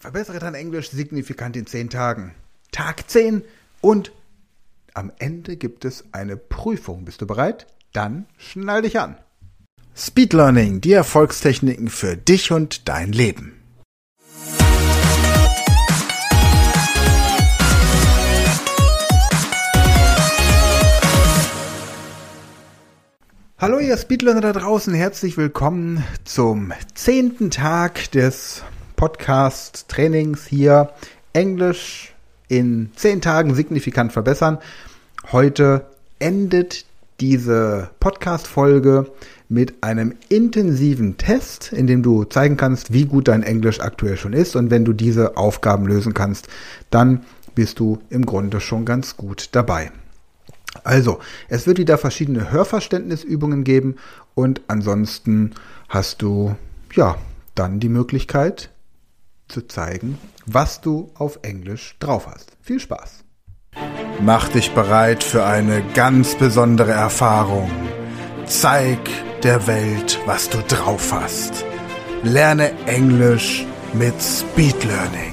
Verbessere dein Englisch signifikant in 10 Tagen. Tag 10 und am Ende gibt es eine Prüfung. Bist du bereit? Dann schnall dich an. Speed Learning, die Erfolgstechniken für dich und dein Leben. Hallo ihr Speedlearner da draußen, herzlich willkommen zum 10. Tag des Podcast-Trainings hier. Englisch in 10 Tagen signifikant verbessern. Heute endet diese Podcast-Folge mit einem intensiven Test, in dem du zeigen kannst, wie gut dein Englisch aktuell schon ist. Und wenn du diese Aufgaben lösen kannst, dann bist du im Grunde schon ganz gut dabei. Also, es wird wieder verschiedene Hörverständnisübungen geben und ansonsten hast du, dann die Möglichkeit zu zeigen, was du auf Englisch drauf hast. Viel Spaß! Mach dich bereit für eine ganz besondere Erfahrung. Zeig der Welt, was du drauf hast. Lerne Englisch mit Speed Learning.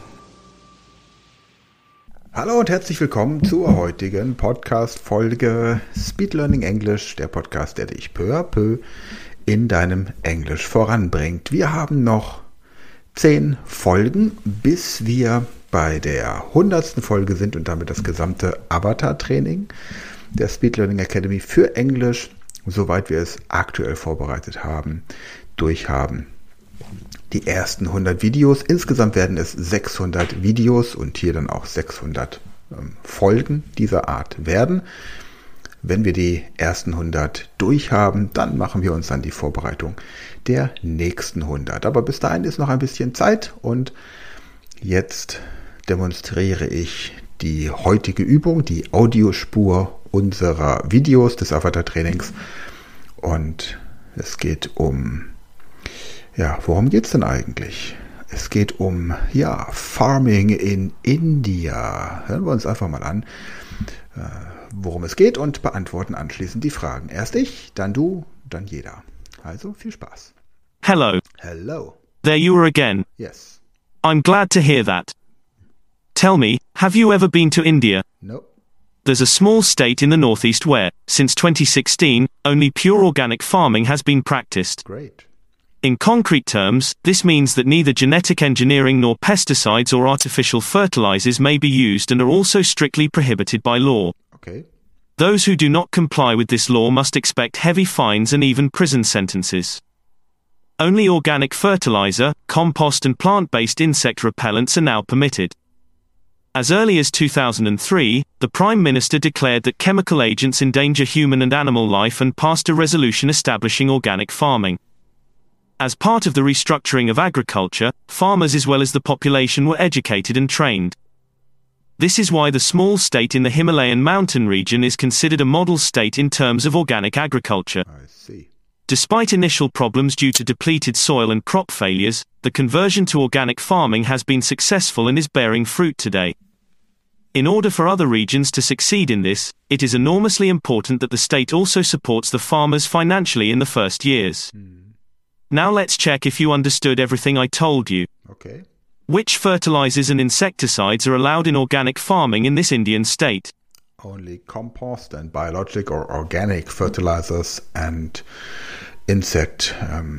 Hallo und herzlich willkommen zur heutigen Podcast-Folge Speed Learning Englisch, der Podcast, der dich peu à peu in deinem Englisch voranbringt. Wir haben noch 10 Folgen, bis wir bei der 100. Folge sind und damit das gesamte Avatar-Training der Speed Learning Academy für Englisch, soweit wir es aktuell vorbereitet haben, durchhaben. Die ersten 100 Videos, insgesamt werden es 600 Videos und hier dann auch 600 Folgen dieser Art werden. Wenn wir die ersten 100 durchhaben, dann machen wir uns an die Vorbereitung der nächsten 100. Aber bis dahin ist noch ein bisschen Zeit und jetzt demonstriere ich die heutige Übung, die Audiospur unserer Videos des Avatar-Trainings. Und es geht um, worum geht es denn eigentlich? Es geht um, Farming in India. Hören wir uns einfach mal an, worum es geht und beantworten anschließend die Fragen. Erst ich, dann du, dann jeder. Also viel Spaß. Hello. Hello. There you are again. Yes. I'm glad to hear that. Tell me, have you ever been to India? No. There's a small state in the northeast where, since 2016, only pure organic farming has been practiced. Great. In concrete terms, this means that neither genetic engineering nor pesticides or artificial fertilizers may be used and are also strictly prohibited by law. Okay. Those who do not comply with this law must expect heavy fines and even prison sentences. Only organic fertilizer, compost and plant-based insect repellents are now permitted. As early as 2003, the Prime Minister declared that chemical agents endanger human and animal life and passed a resolution establishing organic farming. As part of the restructuring of agriculture, farmers as well as the population were educated and trained. This is why the small state in the Himalayan mountain region is considered a model state in terms of organic agriculture. I see. Despite initial problems due to depleted soil and crop failures, the conversion to organic farming has been successful and is bearing fruit today. In order for other regions to succeed in this, it is enormously important that the state also supports the farmers financially in the first years. Now let's check if you understood everything I told you. Okay. Which fertilizers and insecticides are allowed in organic farming in this Indian state? Only compost and biologic or organic fertilizers and insect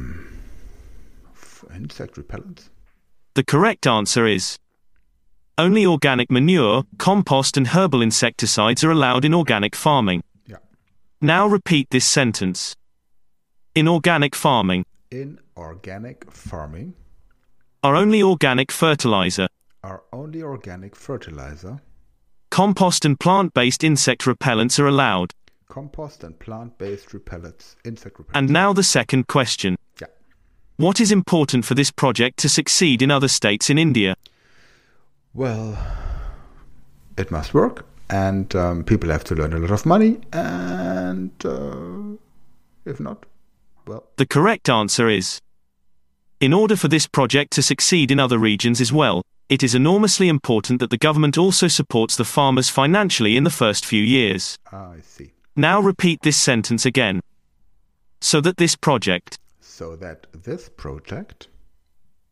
repellents. The correct answer is only organic manure, compost and herbal insecticides are allowed in organic farming. Yeah. Now repeat this sentence. In organic farming. In organic farming. Are only organic fertilizer. Are only organic fertilizer. Compost and plant-based insect repellents are allowed. Compost and plant-based repellents, insect repellents. And now the second question. Yeah. What is important for this project to succeed in other states in India? Well, it must work, and people have to learn a lot of money, and if not, well... The correct answer is, in order for this project to succeed in other regions as well, it is enormously important that the government also supports the farmers financially in the first few years. I see. Now repeat this sentence again. So that this project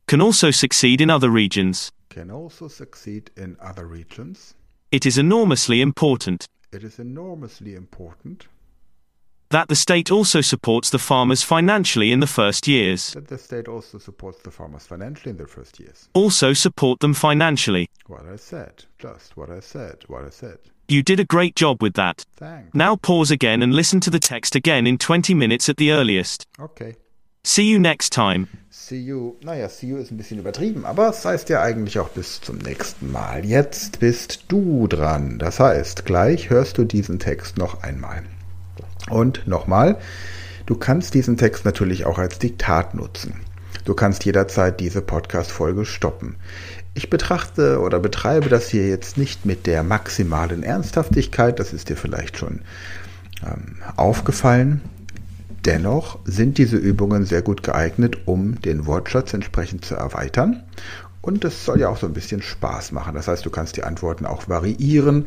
Can also succeed in other regions. Can also succeed in other regions. It is enormously important. It is enormously important. That the state also supports the farmers financially in the first years. That the state also supports the farmers financially in their first years. Also support them financially. What I said. Just what I said. What I said. You did a great job with that. Thanks. Now pause again and listen to the text again in 20 minutes at the earliest. Okay. See you next time. See you. Naja, see you ist ein bisschen übertrieben, aber es heißt ja eigentlich auch bis zum nächsten Mal. Jetzt bist du dran. Das heißt, gleich hörst du diesen Text noch einmal. Und nochmal, du kannst diesen Text natürlich auch als Diktat nutzen. Du kannst jederzeit diese Podcast-Folge stoppen. Ich betrachte oder betreibe das hier jetzt nicht mit der maximalen Ernsthaftigkeit, das ist dir vielleicht schon aufgefallen. Dennoch sind diese Übungen sehr gut geeignet, um den Wortschatz entsprechend zu erweitern. Und es soll ja auch so ein bisschen Spaß machen. Das heißt, du kannst die Antworten auch variieren.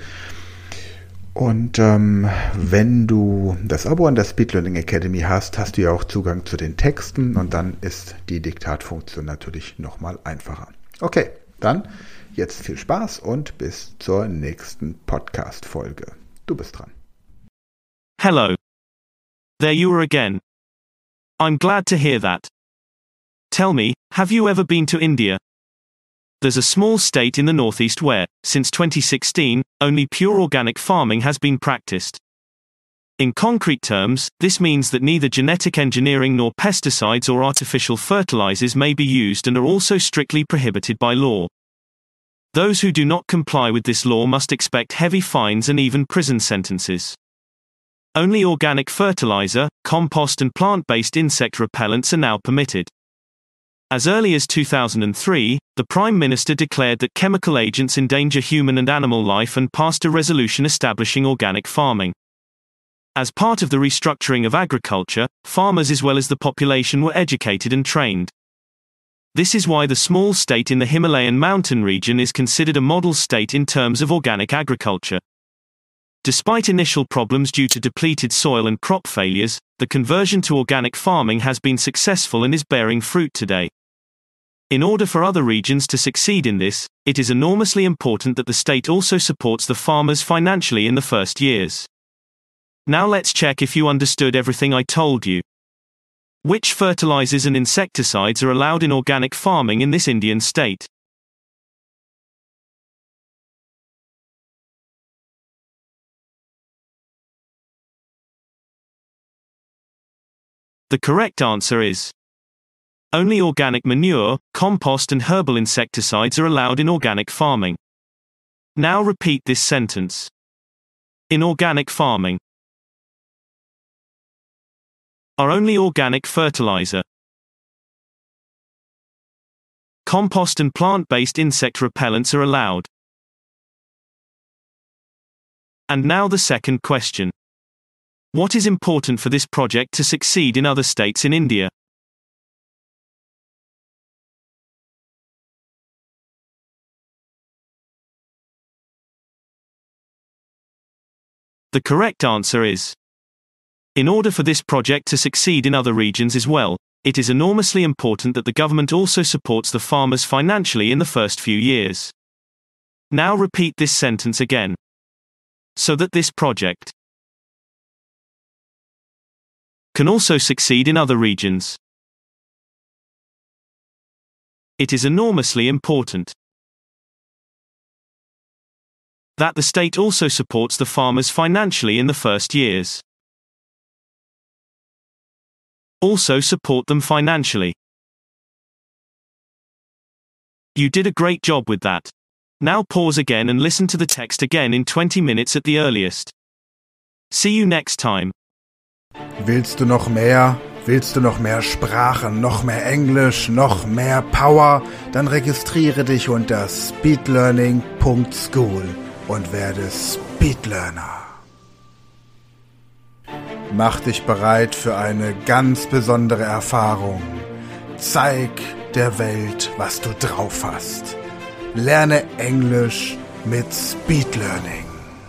Und wenn du das Abo an der Speed Learning Academy hast, hast du ja auch Zugang zu den Texten und dann ist die Diktatfunktion natürlich nochmal einfacher. Okay, dann jetzt viel Spaß und bis zur nächsten Podcast-Folge. Du bist dran. Hello. There you are again. I'm glad to hear that. Tell me, have you ever been to India? There's a small state in the northeast where, since 2016, only pure organic farming has been practiced. In concrete terms, this means that neither genetic engineering nor pesticides or artificial fertilizers may be used and are also strictly prohibited by law. Those who do not comply with this law must expect heavy fines and even prison sentences. Only organic fertilizer, compost and plant-based insect repellents are now permitted. As early as 2003, the Prime Minister declared that chemical agents endanger human and animal life and passed a resolution establishing organic farming. As part of the restructuring of agriculture, farmers as well as the population were educated and trained. This is why the small state in the Himalayan mountain region is considered a model state in terms of organic agriculture. Despite initial problems due to depleted soil and crop failures, the conversion to organic farming has been successful and is bearing fruit today. In order for other regions to succeed in this, it is enormously important that the state also supports the farmers financially in the first years. Now let's check if you understood everything I told you. Which fertilizers and insecticides are allowed in organic farming in this Indian state? The correct answer is only organic manure, compost and herbal insecticides are allowed in organic farming. Now repeat this sentence. In organic farming, are only organic fertilizer, compost and plant-based insect repellents are allowed. And now the second question. What is important for this project to succeed in other states in India? The correct answer is in order for this project to succeed in other regions as well, it is enormously important that the government also supports the farmers financially in the first few years. Now repeat this sentence again. So that this project can also succeed in other regions. It is enormously important that the state also supports the farmers financially in the first years. Also support them financially. You did a great job with that. Now pause again and listen to the text again in 20 minutes at the earliest. See you next time. Willst du noch mehr? Willst du noch mehr Sprachen, noch mehr Englisch, noch mehr Power? Dann registriere dich unter speedlearning.school und werde Speedlearner. Mach dich bereit für eine ganz besondere Erfahrung. Zeig der Welt, was du drauf hast. Lerne Englisch mit Speedlearning.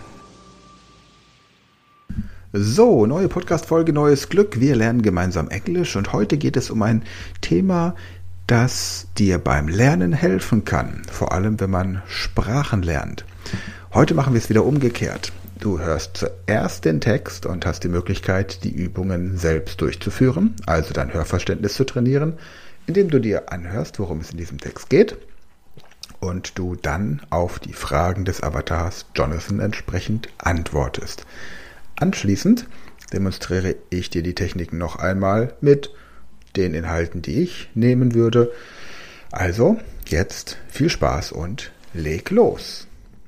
So, neue Podcast-Folge, neues Glück. Wir lernen gemeinsam Englisch und heute geht es um ein Thema, das dir beim Lernen helfen kann, vor allem wenn man Sprachen lernt. Heute machen wir es wieder umgekehrt. Du hörst zuerst den Text und hast die Möglichkeit, die Übungen selbst durchzuführen, also dein Hörverständnis zu trainieren, indem du dir anhörst, worum es in diesem Text geht und du dann auf die Fragen des Avatars Jonathan entsprechend antwortest. Anschließend demonstriere ich dir die Techniken noch einmal mit den Inhalten, die ich nehmen würde. Also, jetzt viel Spaß und leg los!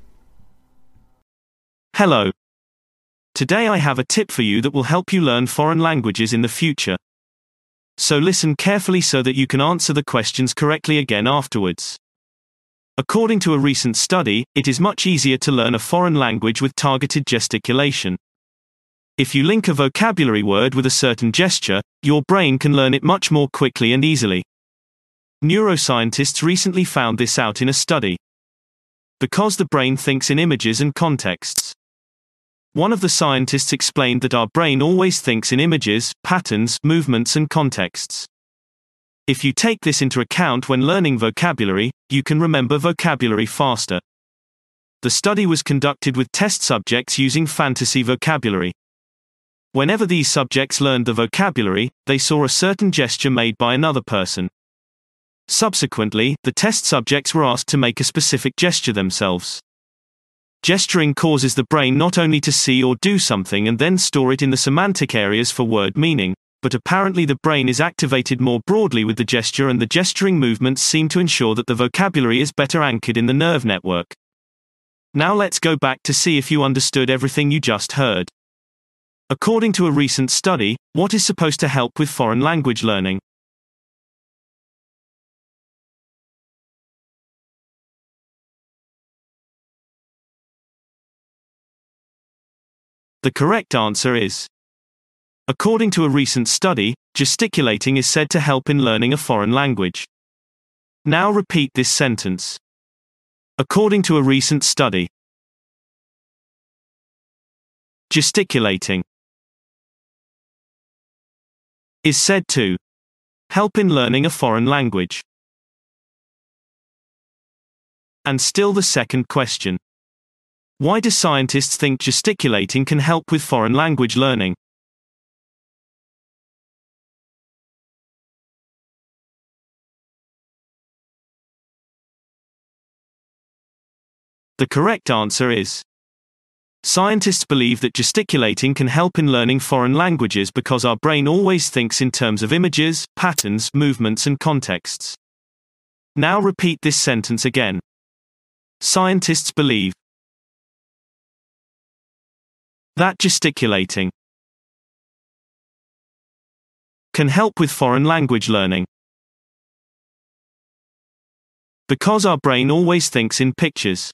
Hello. Today I have a tip for you that will help you learn foreign languages in the future. So listen carefully so that you can answer the questions correctly again afterwards. According to a recent study, it is much easier to learn a foreign language with targeted gesticulation. If you link a vocabulary word with a certain gesture, your brain can learn it much more quickly and easily. Neuroscientists recently found this out in a study. Because the brain thinks in images and contexts. One of the scientists explained that our brain always thinks in images, patterns, movements, and contexts. If you take this into account when learning vocabulary, you can remember vocabulary faster. The study was conducted with test subjects using fantasy vocabulary. Whenever these subjects learned the vocabulary, they saw a certain gesture made by another person. Subsequently, the test subjects were asked to make a specific gesture themselves. Gesturing causes the brain not only to see or do something and then store it in the semantic areas for word meaning, but apparently the brain is activated more broadly with the gesture, and the gesturing movements seem to ensure that the vocabulary is better anchored in the nerve network. Now let's go back to see if you understood everything you just heard. According to a recent study, what is supposed to help with foreign language learning? The correct answer is, according to a recent study, gesticulating is said to help in learning a foreign language. Now repeat this sentence. According to a recent study, gesticulating is said to help in learning a foreign language. And still the second question. Why do scientists think gesticulating can help with foreign language learning? The correct answer is, scientists believe that gesticulating can help in learning foreign languages because our brain always thinks in terms of images, patterns, movements, and contexts. Now repeat this sentence again. Scientists believe that gesticulating can help with foreign language learning because our brain always thinks in pictures,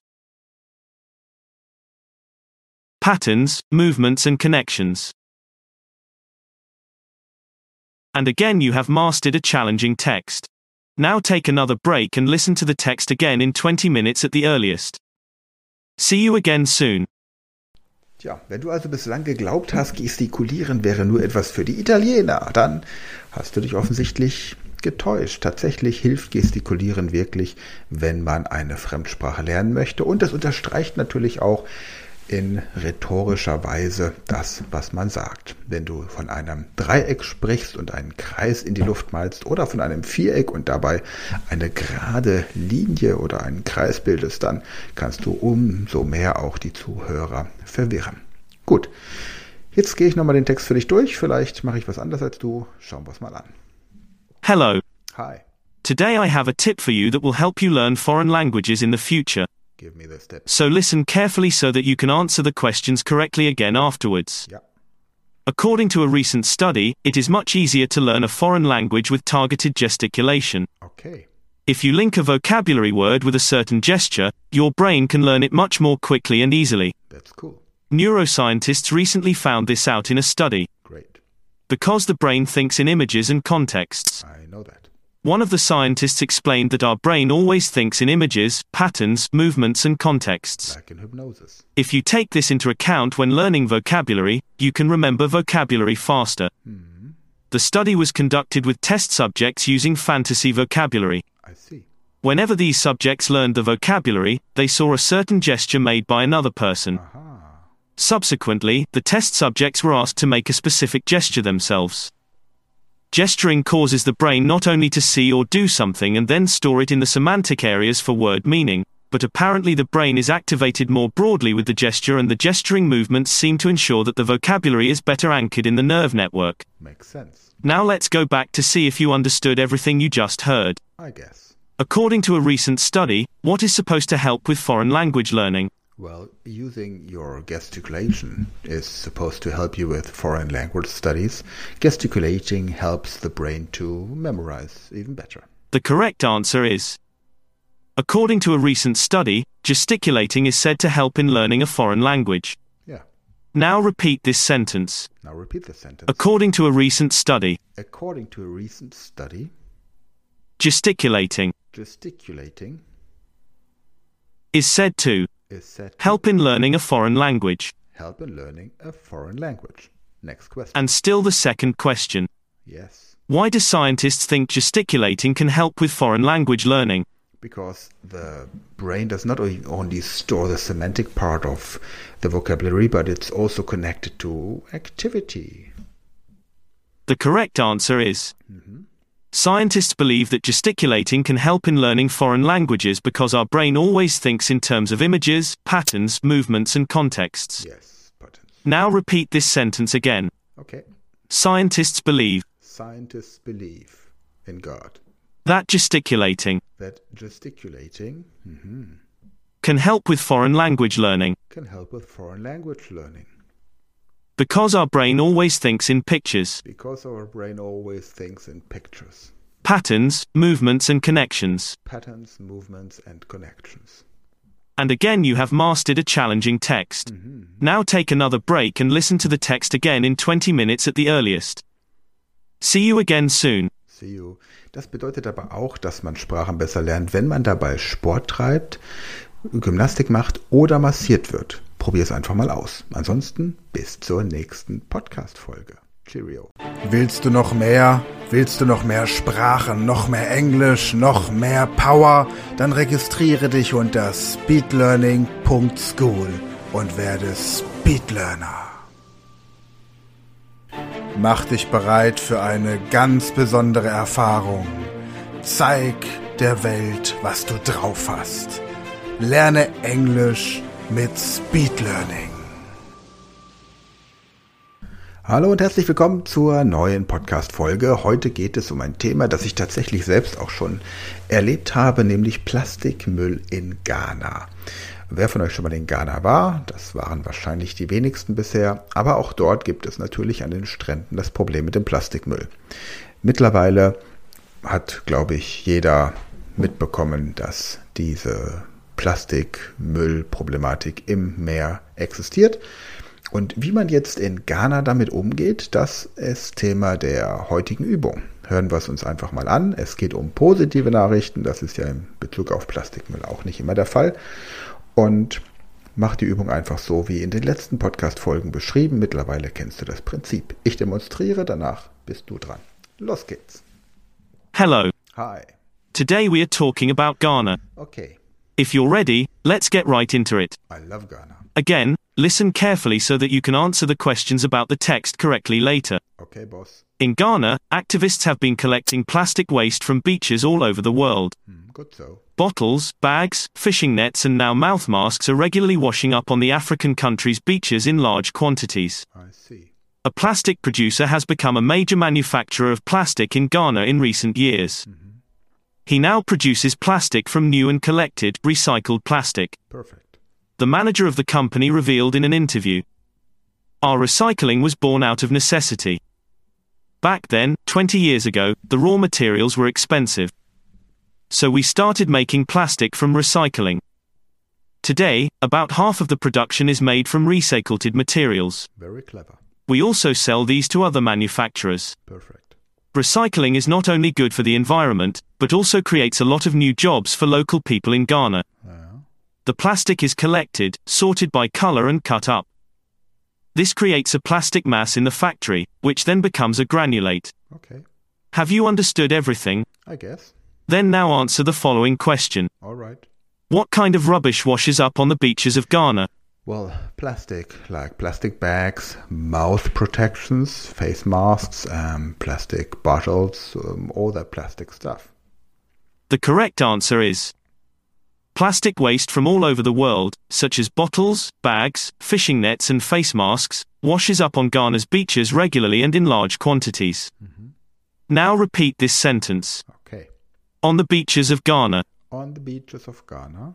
patterns, movements, and connections. And again you have mastered a challenging text. Now take another break and listen to the text again in 20 minutes at the earliest. See you again soon. Tja, wenn du also bislang geglaubt hast, gestikulieren wäre nur etwas für die Italiener, dann hast du dich offensichtlich getäuscht. Tatsächlich hilft Gestikulieren wirklich, wenn man eine Fremdsprache lernen möchte. Und das unterstreicht natürlich auch in rhetorischer Weise das, was man sagt. Wenn du von einem Dreieck sprichst und einen Kreis in die Luft malst oder von einem Viereck und dabei eine gerade Linie oder einen Kreis bildest, dann kannst du umso mehr auch die Zuhörer verwirren. Gut, jetzt gehe ich nochmal den Text für dich durch. Vielleicht mache ich was anderes als du. Schauen wir es mal an. Hello. Hi. Today I have a tip for you that will help you learn foreign languages in the future. Give me this tip. So listen carefully so that you can answer the questions correctly again afterwards. Yeah. According to a recent study, it is much easier to learn a foreign language with targeted gesticulation. Okay. If you link a vocabulary word with a certain gesture, your brain can learn it much more quickly and easily. That's cool. Neuroscientists recently found this out in a study. Great. Because the brain thinks in images and contexts. I know that. One of the scientists explained that our brain always thinks in images, patterns, movements, and contexts. Like in hypnosis. If you take this into account when learning vocabulary, you can remember vocabulary faster. Mm-hmm. The study was conducted with test subjects using fantasy vocabulary. I see. Whenever these subjects learned the vocabulary, they saw a certain gesture made by another person. Subsequently, the test subjects were asked to make a specific gesture themselves. Gesturing causes the brain not only to see or do something and then store it in the semantic areas for word meaning, but apparently the brain is activated more broadly with the gesture, and the gesturing movements seem to ensure that the vocabulary is better anchored in the nerve network. Makes sense. Now let's go back to see if you understood everything you just heard. I guess. According to a recent study, what is supposed to help with foreign language learning? Well, using your gesticulation is supposed to help you with foreign language studies. Gesticulating helps the brain to memorize even better. The correct answer is, according to a recent study, gesticulating is said to help in learning a foreign language. Yeah. Now repeat this sentence. Now repeat the sentence. According to a recent study. According to a recent study, Gesticulating is said to help in learning a foreign language. Help in learning a foreign language. Next question. And still the second question. Yes. Why do scientists think gesticulating can help with foreign language learning? Because the brain does not only store the semantic part of the vocabulary, but it's also connected to activity. The correct answer is, scientists believe that gesticulating can help in learning foreign languages because our brain always thinks in terms of images, patterns, movements, and contexts. Yes, patterns. Now repeat this sentence again. Okay. Scientists believe in God. That gesticulating can help with foreign language learning. Because our brain always thinks in pictures. Patterns, movements, and connections. And again you have mastered a challenging text. Now take another break and listen to the text again in 20 minutes at the earliest. See you again soon. See you. Das bedeutet aber auch, dass man Sprachen besser lernt, wenn man dabei Sport treibt, Gymnastik macht oder massiert wird. Probier es einfach mal aus. Ansonsten bis zur nächsten Podcast-Folge. Cheerio. Willst du noch mehr? Willst du noch mehr Sprachen, noch mehr Englisch, noch mehr Power? Dann registriere dich unter speedlearning.school und werde Speedlearner. Mach dich bereit für eine ganz besondere Erfahrung. Zeig der Welt, was du drauf hast. Lerne Englisch mit Speedlearning. Hallo und herzlich willkommen zur neuen Podcast-Folge. Heute geht es um ein Thema, das ich tatsächlich selbst auch schon erlebt habe, nämlich Plastikmüll in Ghana. Wer von euch schon mal in Ghana war, das waren wahrscheinlich die wenigsten bisher, aber auch dort gibt es natürlich an den Stränden das Problem mit dem Plastikmüll. Mittlerweile hat, glaube ich, jeder mitbekommen, dass diese Plastikmüllproblematik im Meer existiert. Und wie man jetzt in Ghana damit umgeht, das ist Thema der heutigen Übung. Hören wir es uns einfach mal an. Es geht um positive Nachrichten, das ist ja in Bezug auf Plastikmüll auch nicht immer der Fall. Und mach die Übung einfach so wie in den letzten Podcast-Folgen beschrieben. Mittlerweile kennst du das Prinzip. Ich demonstriere, danach bist du dran. Los geht's. Hello. Hi. Today we are talking about Ghana. Okay. If you're ready, let's get right into it. I love Ghana. Again, listen carefully so that you can answer the questions about the text correctly later. Okay, boss. In Ghana, activists have been collecting plastic waste from beaches all over the world. Good so. Bottles, bags, fishing nets and now mouth masks are regularly washing up on the African country's beaches in large quantities. I see. A plastic producer has become a major manufacturer of plastic in Ghana in recent years. He now produces plastic from new and collected, recycled plastic. Perfect. The manager of the company revealed in an interview, "Our recycling was born out of necessity. Back then, 20 years ago, the raw materials were expensive. So we started making plastic from recycling. Today, about half of the production is made from recycled materials. Very clever. We also sell these to other manufacturers. Perfect. Recycling is not only good for the environment, but also creates a lot of new jobs for local people in Ghana. The plastic is collected, sorted by color and cut up. This creates a plastic mass in the factory, which then becomes a granulate. Okay, Have you understood everything? I guess. Then now answer the following question. All right. What kind of rubbish washes up on the beaches of Ghana? Well, plastic, like plastic bags, mouth protections, face masks, plastic bottles, all that plastic stuff. The correct answer is plastic waste from all over the world, such as bottles, bags, fishing nets and face masks, washes up on Ghana's beaches regularly and in large quantities. Now repeat this sentence. Okay. On the beaches of Ghana. On the beaches of Ghana,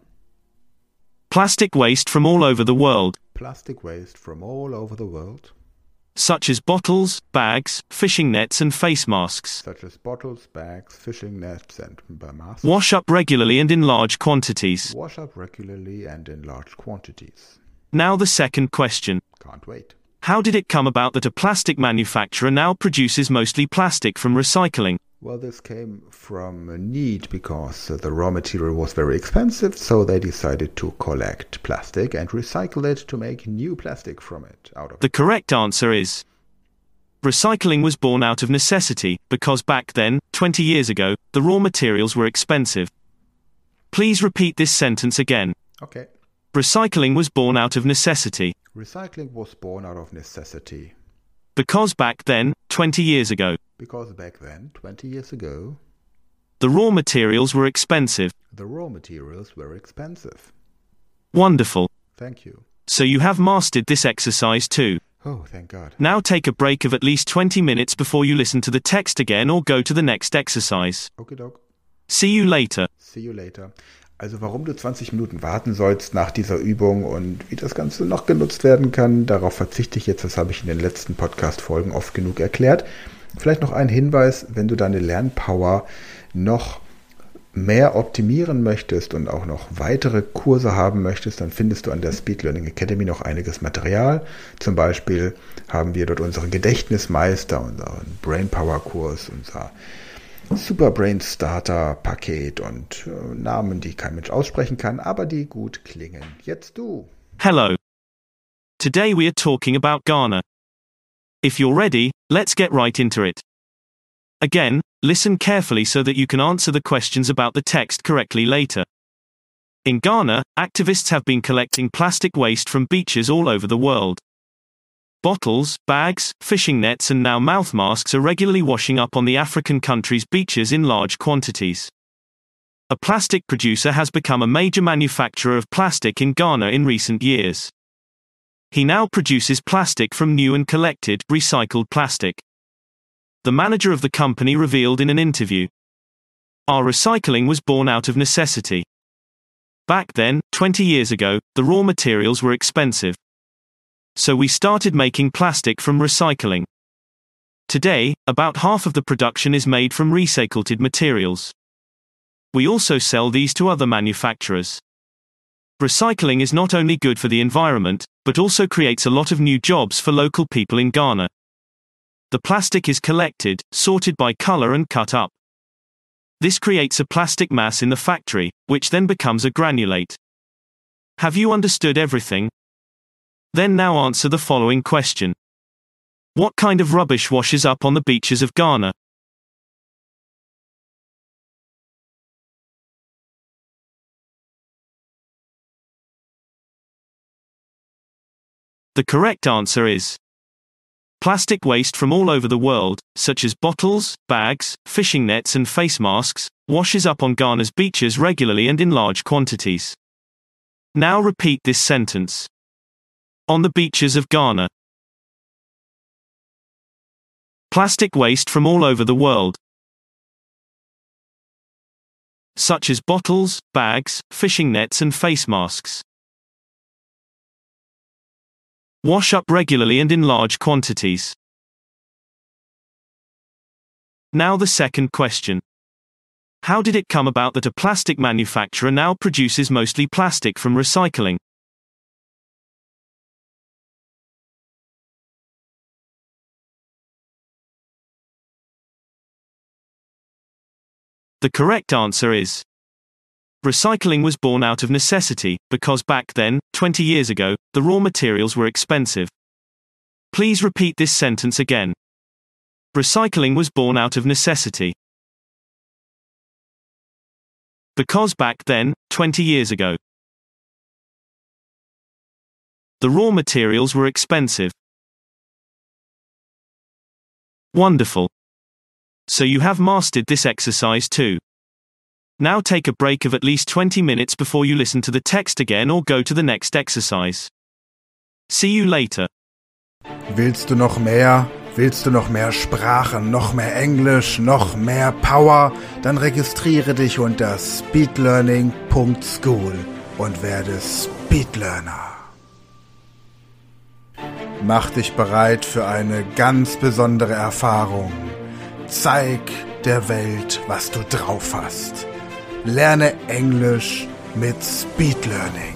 Plastic waste from all over the world, plastic waste from all over the world, such as bottles, bags, fishing nets and face masks, such as bottles, bags, fishing nets, and masks, wash up regularly and in large quantities. wash up regularly and in large quantities. Now the second question. Can't wait. How did it come about that a plastic manufacturer now produces mostly plastic from recycling? Well, this came from a need because the raw material was very expensive, so they decided to collect plastic and recycle it to make new plastic from it out of The correct answer is recycling was born out of necessity, because back then, 20 years ago, the raw materials were expensive. Please repeat this sentence again. Okay. Recycling was born out of necessity, Recycling was born out of necessity because back then, 20 years ago, because back then, 20 years ago, the raw materials were expensive. the raw materials were expensive. Wonderful. Thank you. So you have mastered this exercise too. Oh, thank God. Now take a break of at least 20 minutes before you listen to the text again or go to the next exercise. Okidok. See you later. See you later. Also warum du 20 Minuten warten sollst nach dieser Übung und wie das Ganze noch genutzt werden kann, darauf verzichte ich jetzt. Das habe ich in den letzten Podcast-Folgen oft genug erklärt. Vielleicht noch ein Hinweis, wenn du deine Lernpower noch mehr optimieren möchtest und auch noch weitere Kurse haben möchtest, dann findest du an der Speed Learning Academy noch einiges Material. Zum Beispiel haben wir dort unseren Gedächtnismeister, unseren Brainpower-Kurs, unser Super Brain Starter Paket und Namen, die kein Mensch aussprechen kann, aber die gut klingen. Jetzt du. Hello. Today we are talking about Ghana. If you're ready, let's get right into it. Again, listen carefully so that you can answer the questions about the text correctly later. In Ghana, activists have been collecting plastic waste from beaches all over the world. Bottles, bags, fishing nets and now mouth masks are regularly washing up on the African country's beaches in large quantities. A plastic producer has become a major manufacturer of plastic in Ghana in recent years. He now produces plastic from new and collected, recycled plastic. The manager of the company revealed in an interview, "Our recycling was born out of necessity. Back then, 20 years ago, the raw materials were expensive. So we started making plastic from recycling. Today, about half of the production is made from recycled materials. We also sell these to other manufacturers. Recycling is not only good for the environment, but also creates a lot of new jobs for local people in Ghana. The plastic is collected, sorted by color and cut up. This creates a plastic mass in the factory, which then becomes a granulate. Have you understood everything? Then now answer the following question. What kind of rubbish washes up on the beaches of Ghana? The correct answer is plastic waste from all over the world, such as bottles, bags, fishing nets and face masks, washes up on Ghana's beaches regularly and in large quantities. Now repeat this sentence. On the beaches of Ghana. Plastic waste from all over the world, such as bottles, bags, fishing nets and face masks, wash up regularly and in large quantities. Now the second question. How did it come about that a plastic manufacturer now produces mostly plastic from recycling? The correct answer is recycling was born out of necessity, because back then, 20 years ago, the raw materials were expensive. Please repeat this sentence again. Recycling was born out of necessity. Because back then, 20 years ago, the raw materials were expensive. Wonderful. So you have mastered this exercise too. Now take a break of at least 20 minutes before you listen to the text again or go to the next exercise. See you later. Willst du noch mehr? Willst du noch mehr Sprachen, noch mehr Englisch, noch mehr Power? Dann registriere dich unter speedlearning.school und werde Speedlearner. Mach dich bereit für eine ganz besondere Erfahrung. Zeig der Welt, was du drauf hast. Lerne Englisch mit Speedlearning.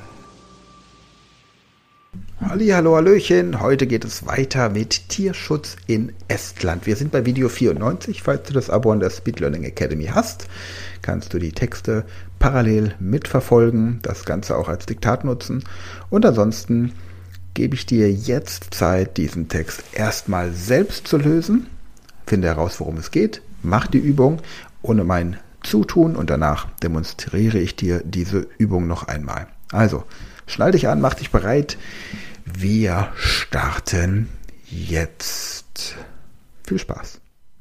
Hallihallo, hallöchen. Heute geht es weiter mit Tierschutz in Estland. Wir sind bei Video 94. Falls du das Abo an der Speedlearning Academy hast, kannst du die Texte parallel mitverfolgen, das Ganze auch als Diktat nutzen. Und ansonsten gebe ich dir jetzt Zeit, diesen Text erstmal selbst zu lösen. Finde heraus, worum es geht. Mach die Übung ohne mein Zutun und danach demonstriere ich dir diese Übung noch einmal. Also, schnall dich an, mach dich bereit. Wir starten jetzt. Viel Spaß.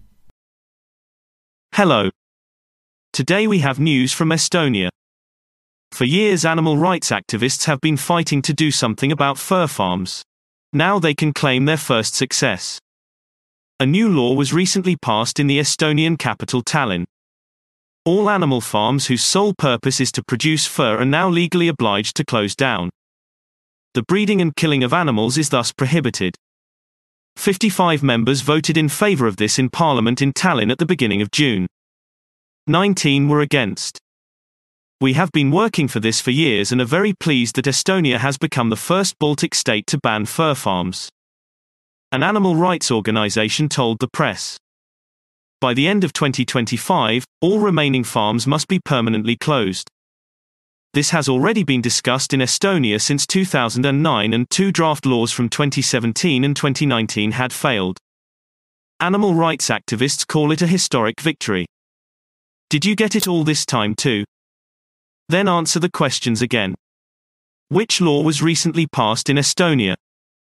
Hello. Today we have news from Estonia. For years, animal rights activists have been fighting to do something about fur farms. Now they can claim their first success. A new law was recently passed in the Estonian capital Tallinn. All animal farms whose sole purpose is to produce fur are now legally obliged to close down. The breeding and killing of animals is thus prohibited. 55 members voted in favor of this in Parliament in Tallinn at the beginning of June. 19 were against. We have been working for this for years and are very pleased that Estonia has become the first Baltic state to ban fur farms. An animal rights organization told the press. By the end of 2025, all remaining farms must be permanently closed. This has already been discussed in Estonia since 2009 and two draft laws from 2017 and 2019 had failed. Animal rights activists call it a historic victory. Did you get it all this time too? Then answer the questions again. Which law was recently passed in Estonia?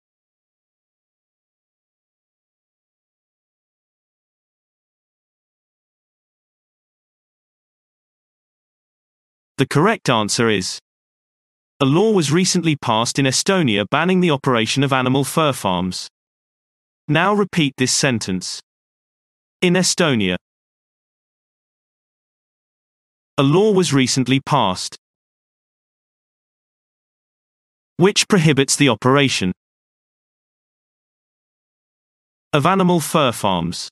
The correct answer is: a law was recently passed in Estonia banning the operation of animal fur farms. Now repeat this sentence. In Estonia. A law was recently passed, which prohibits the operation of animal fur farms.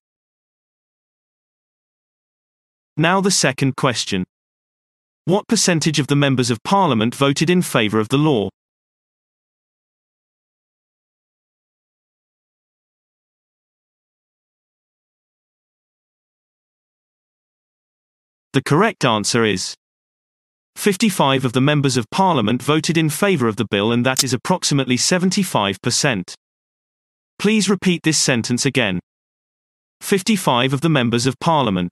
Now the second question. What percentage of the members of Parliament voted in favor of the law? The correct answer is 55 of the members of Parliament voted in favor of the bill, and that is approximately 75%. Please repeat this sentence again. 55 of the members of Parliament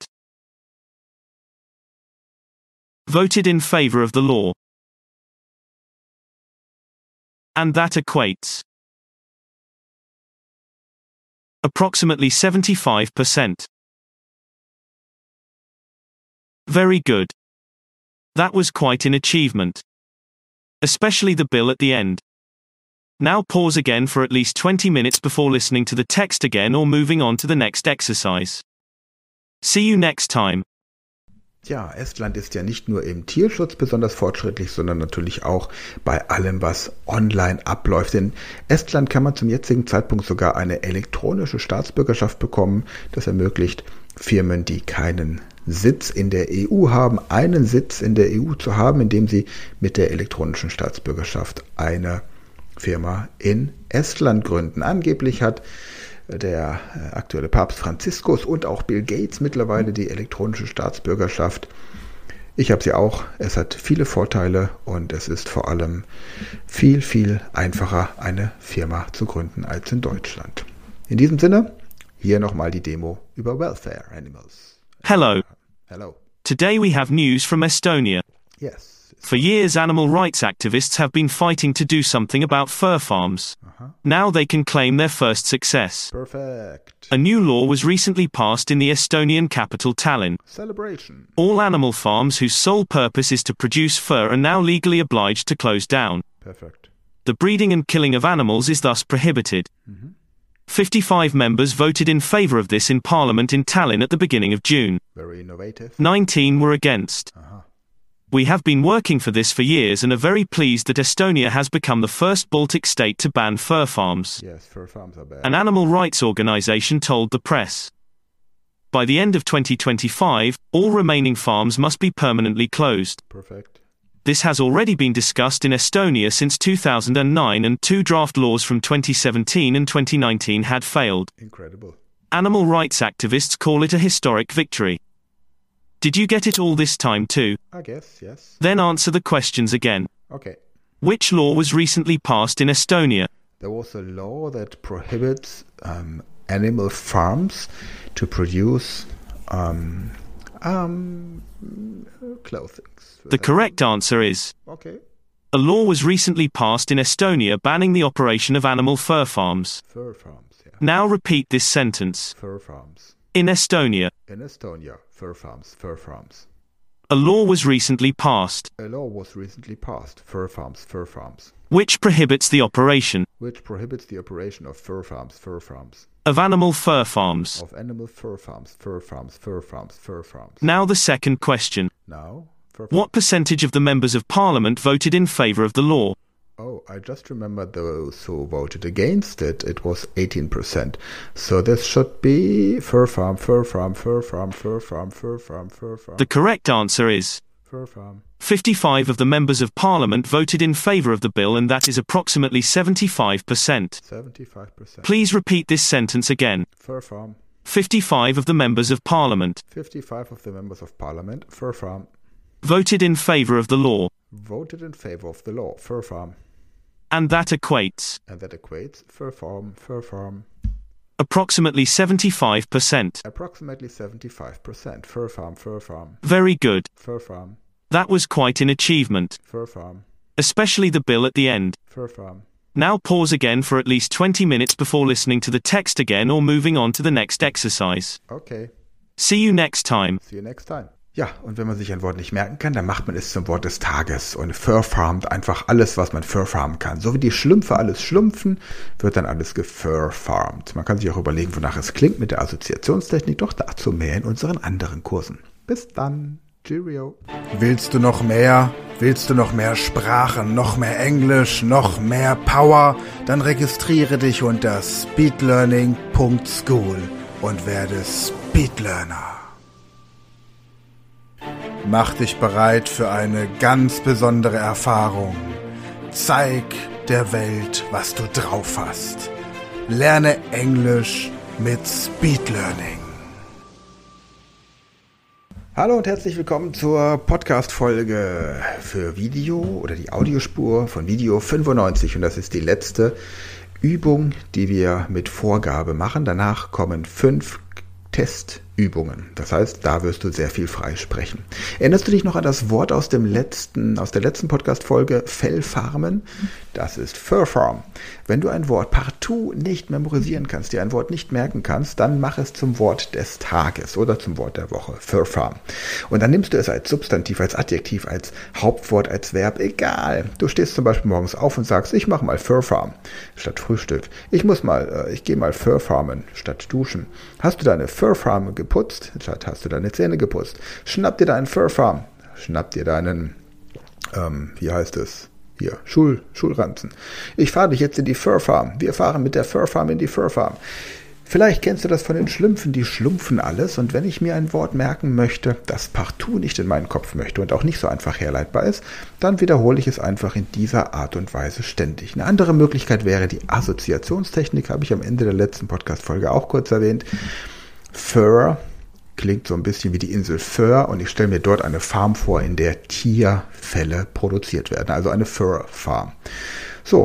voted in favor of the law. And that equates approximately 75%. Very good. That was quite an achievement. Especially the bill at the end. Now pause again for at least 20 minutes before listening to the text again or moving on to the next exercise. See you next time. Ja, Estland ist ja nicht nur im Tierschutz besonders fortschrittlich, sondern natürlich auch bei allem, was online abläuft. In Estland kann man zum jetzigen Zeitpunkt sogar eine elektronische Staatsbürgerschaft bekommen. Das ermöglicht Firmen, die keinen Sitz in der EU haben, einen Sitz in der EU zu haben, indem sie mit der elektronischen Staatsbürgerschaft eine Firma in Estland gründen. Angeblich hat der aktuelle Papst Franziskus und auch Bill Gates mittlerweile die elektronische Staatsbürgerschaft. Ich habe sie auch. Es hat viele Vorteile und es ist vor allem viel einfacher, eine Firma zu gründen als in Deutschland. In diesem Sinne, Hier nochmal die Demo über Welfare Animals. Hello. Hello. Today we have news from Estonia. Yes. For years, animal rights activists have been fighting to do something about fur farms. Now they can claim their first success. Perfect. A new law was recently passed in the Estonian capital Tallinn. Celebration. All animal farms whose sole purpose is to produce fur are now legally obliged to close down. Perfect. The breeding and killing of animals is thus prohibited. 55 members voted in favor of this in Parliament in Tallinn at the beginning of June. Very innovative. 19 were against. We have been working for this for years and are very pleased that Estonia has become the first Baltic state to ban fur farms. Yes, fur farms are bad. An animal rights organization told the press. By the end of 2025, all remaining farms must be permanently closed. Perfect. This has already been discussed in Estonia since 2009, and 2 draft laws from 2017 and 2019 had failed. Incredible. Animal rights activists call it a historic victory. Did you get it all this time too? I guess, yes. Then answer the questions again. Okay. Which law was recently passed in Estonia? There was a law that prohibits animal farms to produce clothing. The correct answer is Okay. a law was recently passed in Estonia banning the operation of animal fur farms. Fur farms, yeah. Now repeat this sentence. Fur farms. In Estonia, In Estonia, fur farms, fur farms. a law was recently passed, A law was recently passed, fur farms, which prohibits the operation which prohibits the operation of fur farms, of animal fur farms. of animal fur farms. Now the second question. Now, fur What percentage of the members of parliament voted in favor of the law? Oh, I just remembered those who voted against it. It was 18%. So this should be fur farm. The correct answer is Fur farm. 55 of the members of parliament voted in favor of the bill, and that is approximately 75%. 75%. Please repeat this sentence again. Fur farm. 55 of the members of parliament 55 of the members of parliament, fur farm, voted in favor of the law, voted in favor of the law, fur farm. and that equates And that equates fur farm. approximately 75%. Approximately 75%. Fur farm. Very good. Fur farm. That was quite an achievement, Fur farm. especially the bill at the end. Fur farm. Now pause again for at least 20 minutes before listening to the text again or moving on to the next exercise. Okay. See you next time. See you next time. Ja, und wenn man sich ein Wort nicht merken kann, dann macht man es zum Wort des Tages. Und Fur farmed einfach alles, was man Fur farmen kann. So wie die Schlümpfe alles schlumpfen, wird dann alles gefur farmed. Man kann sich auch überlegen, wonach es klingt mit der Assoziationstechnik, doch dazu mehr in unseren anderen Kursen. Bis dann. Cheerio. Willst du noch mehr? Willst du noch mehr Sprachen, noch mehr Englisch, noch mehr Power? Dann registriere dich unter speedlearning.school und werde Speedlearner. Mach dich bereit für eine ganz besondere Erfahrung. Zeig der Welt, was du drauf hast. Lerne Englisch mit Speedlearning. Hallo und herzlich willkommen zur Podcast-Folge für Video oder die Audiospur von Video 95. Und das ist die letzte Übung, die wir mit Vorgabe machen. Danach kommen 5 Testübungen. Das heißt, da wirst du sehr viel frei sprechen. Erinnerst du dich noch an das Wort aus der letzten Podcast-Folge? Fellfarmen? Das ist Fur Farm. Wenn du ein Wort partout nicht memorisieren kannst, dir ein Wort nicht merken kannst, dann mach es zum Wort des Tages oder zum Wort der Woche. Fur Farm. Und dann nimmst du es als Substantiv, als Adjektiv, als Hauptwort, als Verb, egal. Du stehst zum Beispiel morgens auf und sagst, ich mache mal Fur Farm statt Frühstück. Ich gehe mal Fur Farmen statt duschen. Hast du deine Fur Farm geputzt? Hast du deine Zähne geputzt? Schnapp dir deinen Fur Farm. Schnapp dir deinen, Schulranzen. Ich fahre dich jetzt in die Fur Farm. Wir fahren mit der Fur Farm in die Fur Farm. Vielleicht kennst du das von den Schlümpfen, die schlumpfen alles. Und wenn ich mir ein Wort merken möchte, das partout nicht in meinen Kopf möchte und auch nicht so einfach herleitbar ist, dann wiederhole ich es einfach in dieser Art und Weise ständig. Eine andere Möglichkeit wäre die Assoziationstechnik, habe ich am Ende der letzten Podcast-Folge auch kurz erwähnt. Fur klingt so ein bisschen wie die Insel Föhr und ich stelle mir dort eine Farm vor, in der Tierfelle produziert werden, also eine Fur Farm. So,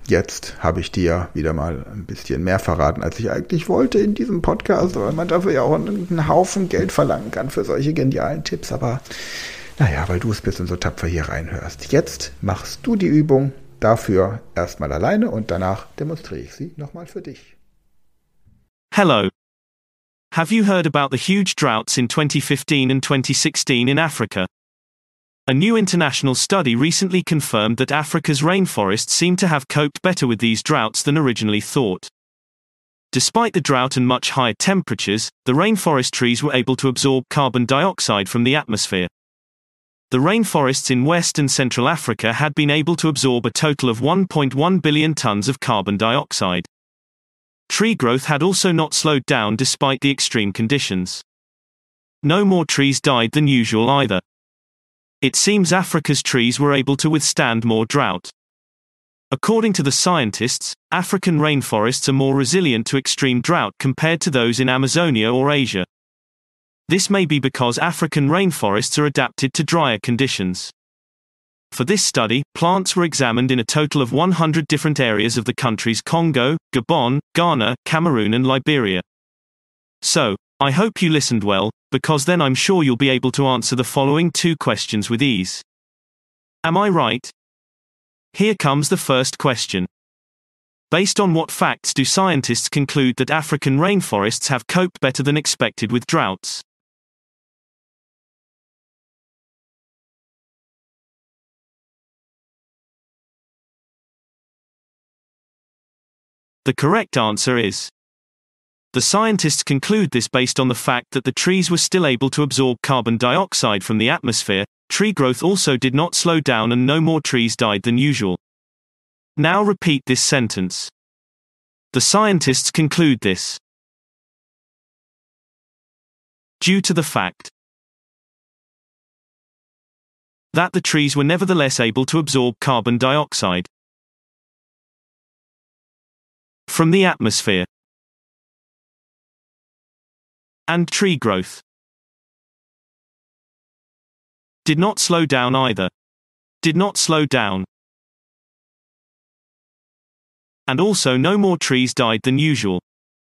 jetzt habe ich dir wieder mal ein bisschen mehr verraten, als ich eigentlich wollte in diesem Podcast, weil man dafür ja auch einen Haufen Geld verlangen kann für solche genialen Tipps, aber naja, weil du es bist und so tapfer hier reinhörst. Jetzt machst du die Übung dafür erstmal alleine und danach demonstriere ich sie nochmal für dich. Hello. Have you heard about the huge droughts in 2015 and 2016 in Africa? A new international study recently confirmed that Africa's rainforests seem to have coped better with these droughts than originally thought. Despite the drought and much higher temperatures, the rainforest trees were able to absorb carbon dioxide from the atmosphere. The rainforests in West and Central Africa had been able to absorb a total of 1.1 billion tons of carbon dioxide. Tree growth had also not slowed down despite the extreme conditions. No more trees died than usual either. It seems Africa's trees were able to withstand more drought. According to the scientists, African rainforests are more resilient to extreme drought compared to those in Amazonia or Asia. This may be because African rainforests are adapted to drier conditions. For this study, plants were examined in a total of 100 different areas of the countries Congo, Gabon, Ghana, Cameroon and Liberia. So, I hope you listened well, because then I'm sure you'll be able to answer the following 2 questions with ease. Am I right? Here comes the first question. Based on what facts do scientists conclude that African rainforests have coped better than expected with droughts? The correct answer is: the scientists conclude this based on the fact that the trees were still able to absorb carbon dioxide from the atmosphere. Tree growth also did not slow down and no more trees died than usual. Now repeat this sentence. The scientists conclude this due to the fact that the trees were nevertheless able to absorb carbon dioxide from the atmosphere. And tree growth did not slow down either. Did not slow down. And also no more trees died than usual.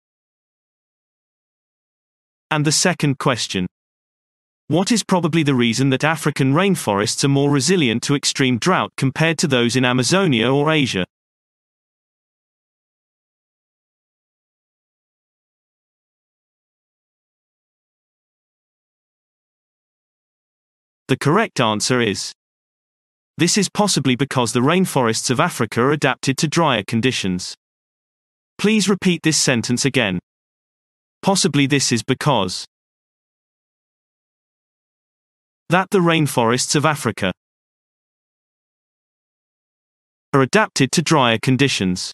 And the second question. What is probably the reason that African rainforests are more resilient to extreme drought compared to those in Amazonia or Asia? The correct answer is: this is possibly because the rainforests of Africa are adapted to drier conditions. Please repeat this sentence again. Possibly this is because that the rainforests of Africa are adapted to drier conditions.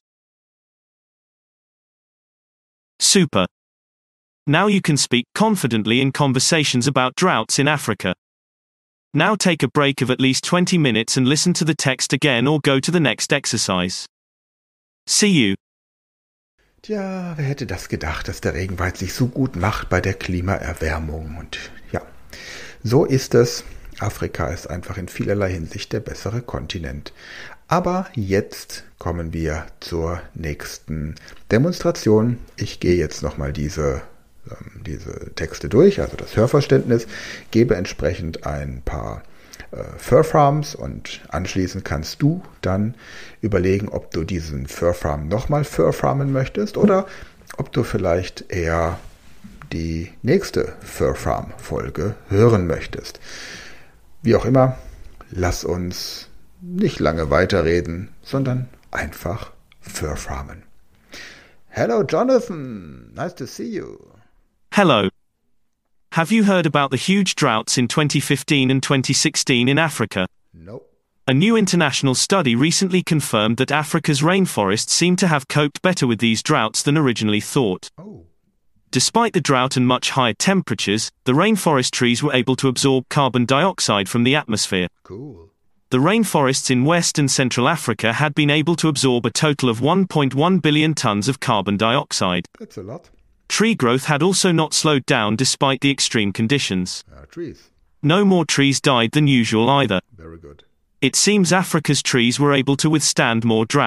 Super. Now you can speak confidently in conversations about droughts in Africa. Now take a break of at least 20 minutes and listen to the text again or go to the next exercise. See you. Tja, wer hätte das gedacht, dass der Regenwald sich so gut macht bei der Klimaerwärmung? Und ja, so ist es. Afrika ist einfach in vielerlei Hinsicht der bessere Kontinent. Aber jetzt kommen wir zur nächsten Demonstration. Ich gehe jetzt nochmal diese Texte durch, also das Hörverständnis, gebe entsprechend ein paar Furfarms und anschließend kannst du dann überlegen, ob du diesen Furfarm nochmal furfarmen möchtest oder ob du vielleicht eher die nächste Furfarm-Folge hören möchtest. Wie auch immer, lass uns nicht lange weiterreden, sondern einfach furfarmen. Hello Jonathan, nice to see you. Hello. Have you heard about the huge droughts in 2015 and 2016 in Africa? Nope. A new international study recently confirmed that Africa's rainforests seem to have coped better with these droughts than originally thought. Oh. Despite the drought and much higher temperatures, the rainforest trees were able to absorb carbon dioxide from the atmosphere. Cool. The rainforests in West and Central Africa had been able to absorb a total of 1.1 billion tons of carbon dioxide. That's a lot. Tree growth had also not slowed down despite the extreme conditions. Trees. No more trees died than usual either. Very good. It seems Africa's trees were able to withstand more drought.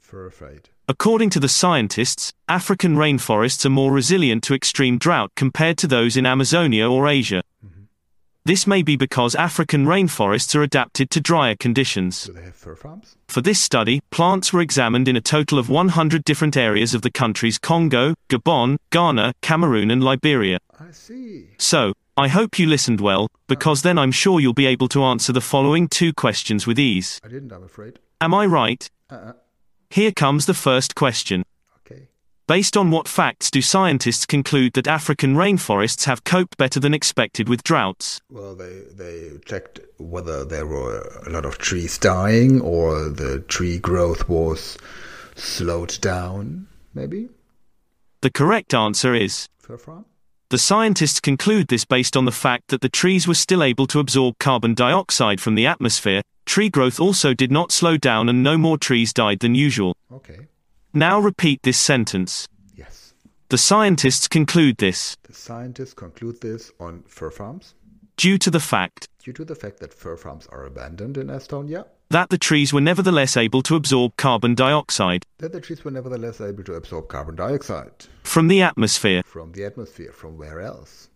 Fur afraid. According to the scientists, African rainforests are more resilient to extreme drought compared to those in Amazonia or Asia. This may be because African rainforests are adapted to drier conditions. Do they have fur farms? For this study, plants were examined in a total of 100 different areas of the countries Congo, Gabon, Ghana, Cameroon and Liberia. I see. So, I hope you listened well, because then I'm sure you'll be able to answer the following 2 questions with ease. I didn't, I'm afraid. Am I right? Here comes the first question. Okay. Based on what facts do scientists conclude that African rainforests have coped better than expected with droughts? Well, they checked whether there were a lot of trees dying or the tree growth was slowed down, maybe? The correct answer is Fur farm? the scientists conclude this based on the fact that the trees were still able to absorb carbon dioxide from the atmosphere. Tree growth also did not slow down and no more trees died than usual. Okay. Now repeat this sentence. Yes. The scientists conclude this The scientists conclude this on fur farms due to the fact due to the fact that fur farms are abandoned in Estonia, that the trees were nevertheless able to absorb carbon dioxide that the trees were nevertheless able to absorb carbon dioxide from the atmosphere, from the atmosphere, from where else?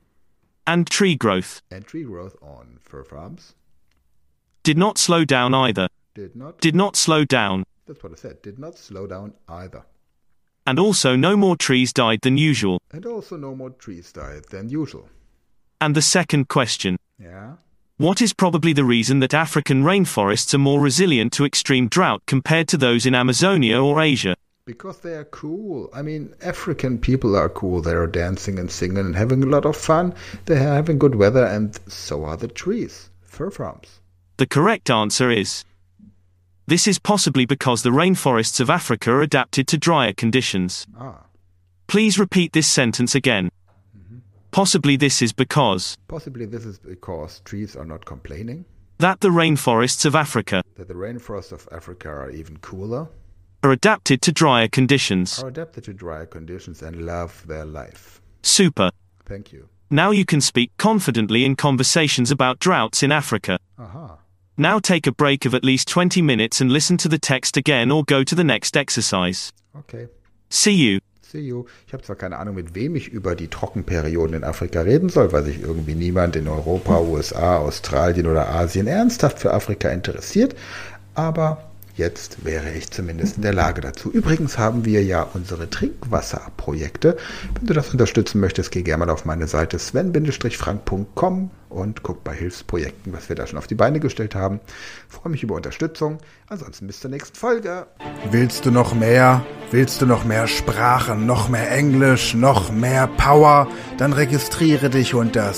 and tree growth And tree growth on fur farms did not slow down either. Did not slow down, that's what I said, did not slow down either. and also no more trees died than usual. And also no more trees died than usual. And the second question. Yeah? What is probably the reason that African rainforests are more resilient to extreme drought compared to those in Amazonia or Asia? Because they are cool. I mean, African people are cool. They are dancing and singing and having a lot of fun. They are having good weather, and so are the trees. Fur farms. The correct answer is this is possibly because the rainforests of Africa are adapted to drier conditions. Please repeat this sentence again. Possibly this is because Possibly this is because trees are not complaining. that the rainforests of Africa That the rainforests of Africa are even cooler. are adapted to drier conditions. Are adapted to drier conditions and love their life. Super. Thank you. Now you can speak confidently in conversations about droughts in Africa. Aha. Now take a break of at least 20 minutes and listen to the text again or go to the next exercise. Okay. See you. See you. Ich habe zwar keine Ahnung, mit wem ich über die Trockenperioden in Afrika reden soll, weil sich irgendwie niemand in Europa, USA, Australien oder Asien ernsthaft für Afrika interessiert, aber jetzt wäre ich zumindest in der Lage dazu. Übrigens haben wir ja unsere Trinkwasserprojekte. Wenn du das unterstützen möchtest, geh gerne mal auf meine Seite sven-frank.com und guck bei Hilfsprojekten, was wir da schon auf die Beine gestellt haben. Ich freue mich über Unterstützung. Ansonsten bis zur nächsten Folge. Willst du noch mehr? Willst du noch mehr Sprachen, noch mehr Englisch, noch mehr Power? Dann registriere dich unter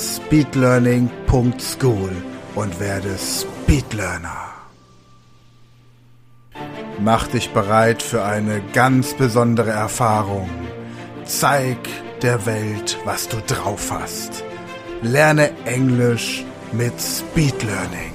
speedlearning.school und werde Speedlearner. Mach dich bereit für eine ganz besondere Erfahrung. Zeig der Welt, was du drauf hast. Lerne Englisch mit Speed Learning.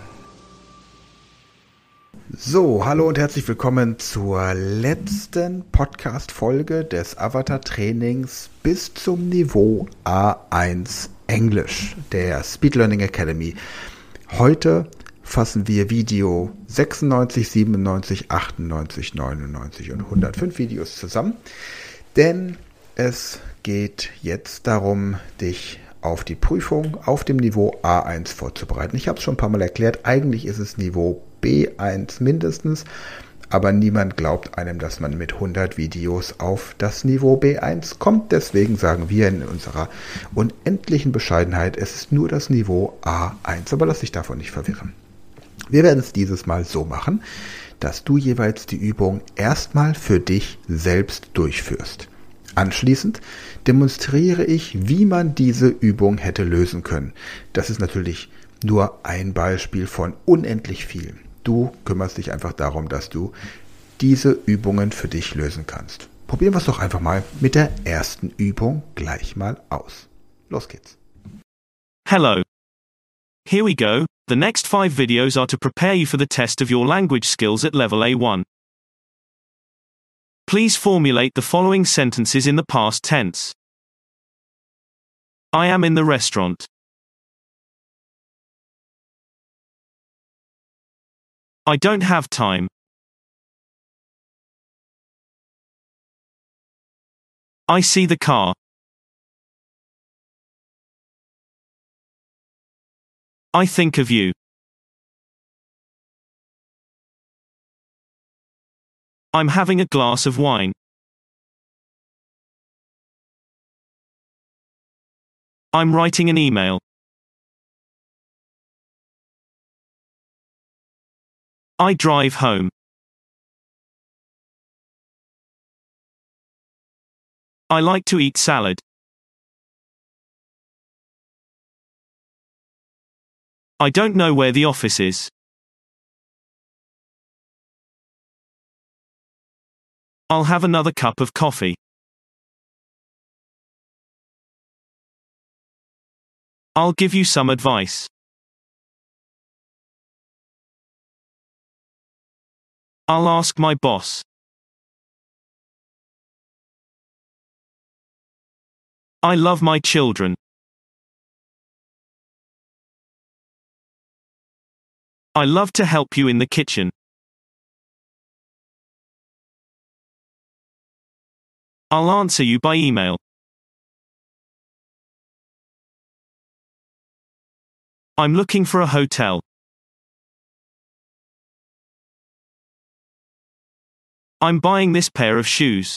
So, hallo und herzlich willkommen zur letzten Podcast-Folge des Avatar-Trainings bis zum Niveau A1 Englisch der Speed Learning Academy. Heute fassen wir Video 96, 97, 98, 99 und 105 Videos zusammen, denn es geht jetzt darum, dich auf die Prüfung auf dem Niveau A1 vorzubereiten. Ich habe es schon ein paar Mal erklärt, eigentlich ist es Niveau B1 mindestens, aber niemand glaubt einem, dass man mit 100 Videos auf das Niveau B1 kommt. Deswegen sagen wir in unserer unendlichen Bescheidenheit, es ist nur das Niveau A1, aber lass dich davon nicht verwirren. Wir werden es dieses Mal so machen, dass du jeweils die Übung erstmal für dich selbst durchführst. Anschließend demonstriere ich, wie man diese Übung hätte lösen können. Das ist natürlich nur ein Beispiel von unendlich vielen. Du kümmerst dich einfach darum, dass du diese Übungen für dich lösen kannst. Probieren wir es doch einfach mal mit der ersten Übung gleich mal aus. Los geht's. Hello. Here we go. The next 5 videos are to prepare you for the test of your language skills at level A1. Please formulate the following sentences in the past tense. I am in the restaurant. I don't have time. I see the car. I think of you. I'm having a glass of wine. I'm writing an email. I drive home. I like to eat salad. I don't know where the office is. I'll have another cup of coffee. I'll give you some advice. I'll ask my boss. I love my children. I love to help you in the kitchen. I'll answer you by email. I'm looking for a hotel. I'm buying this pair of shoes.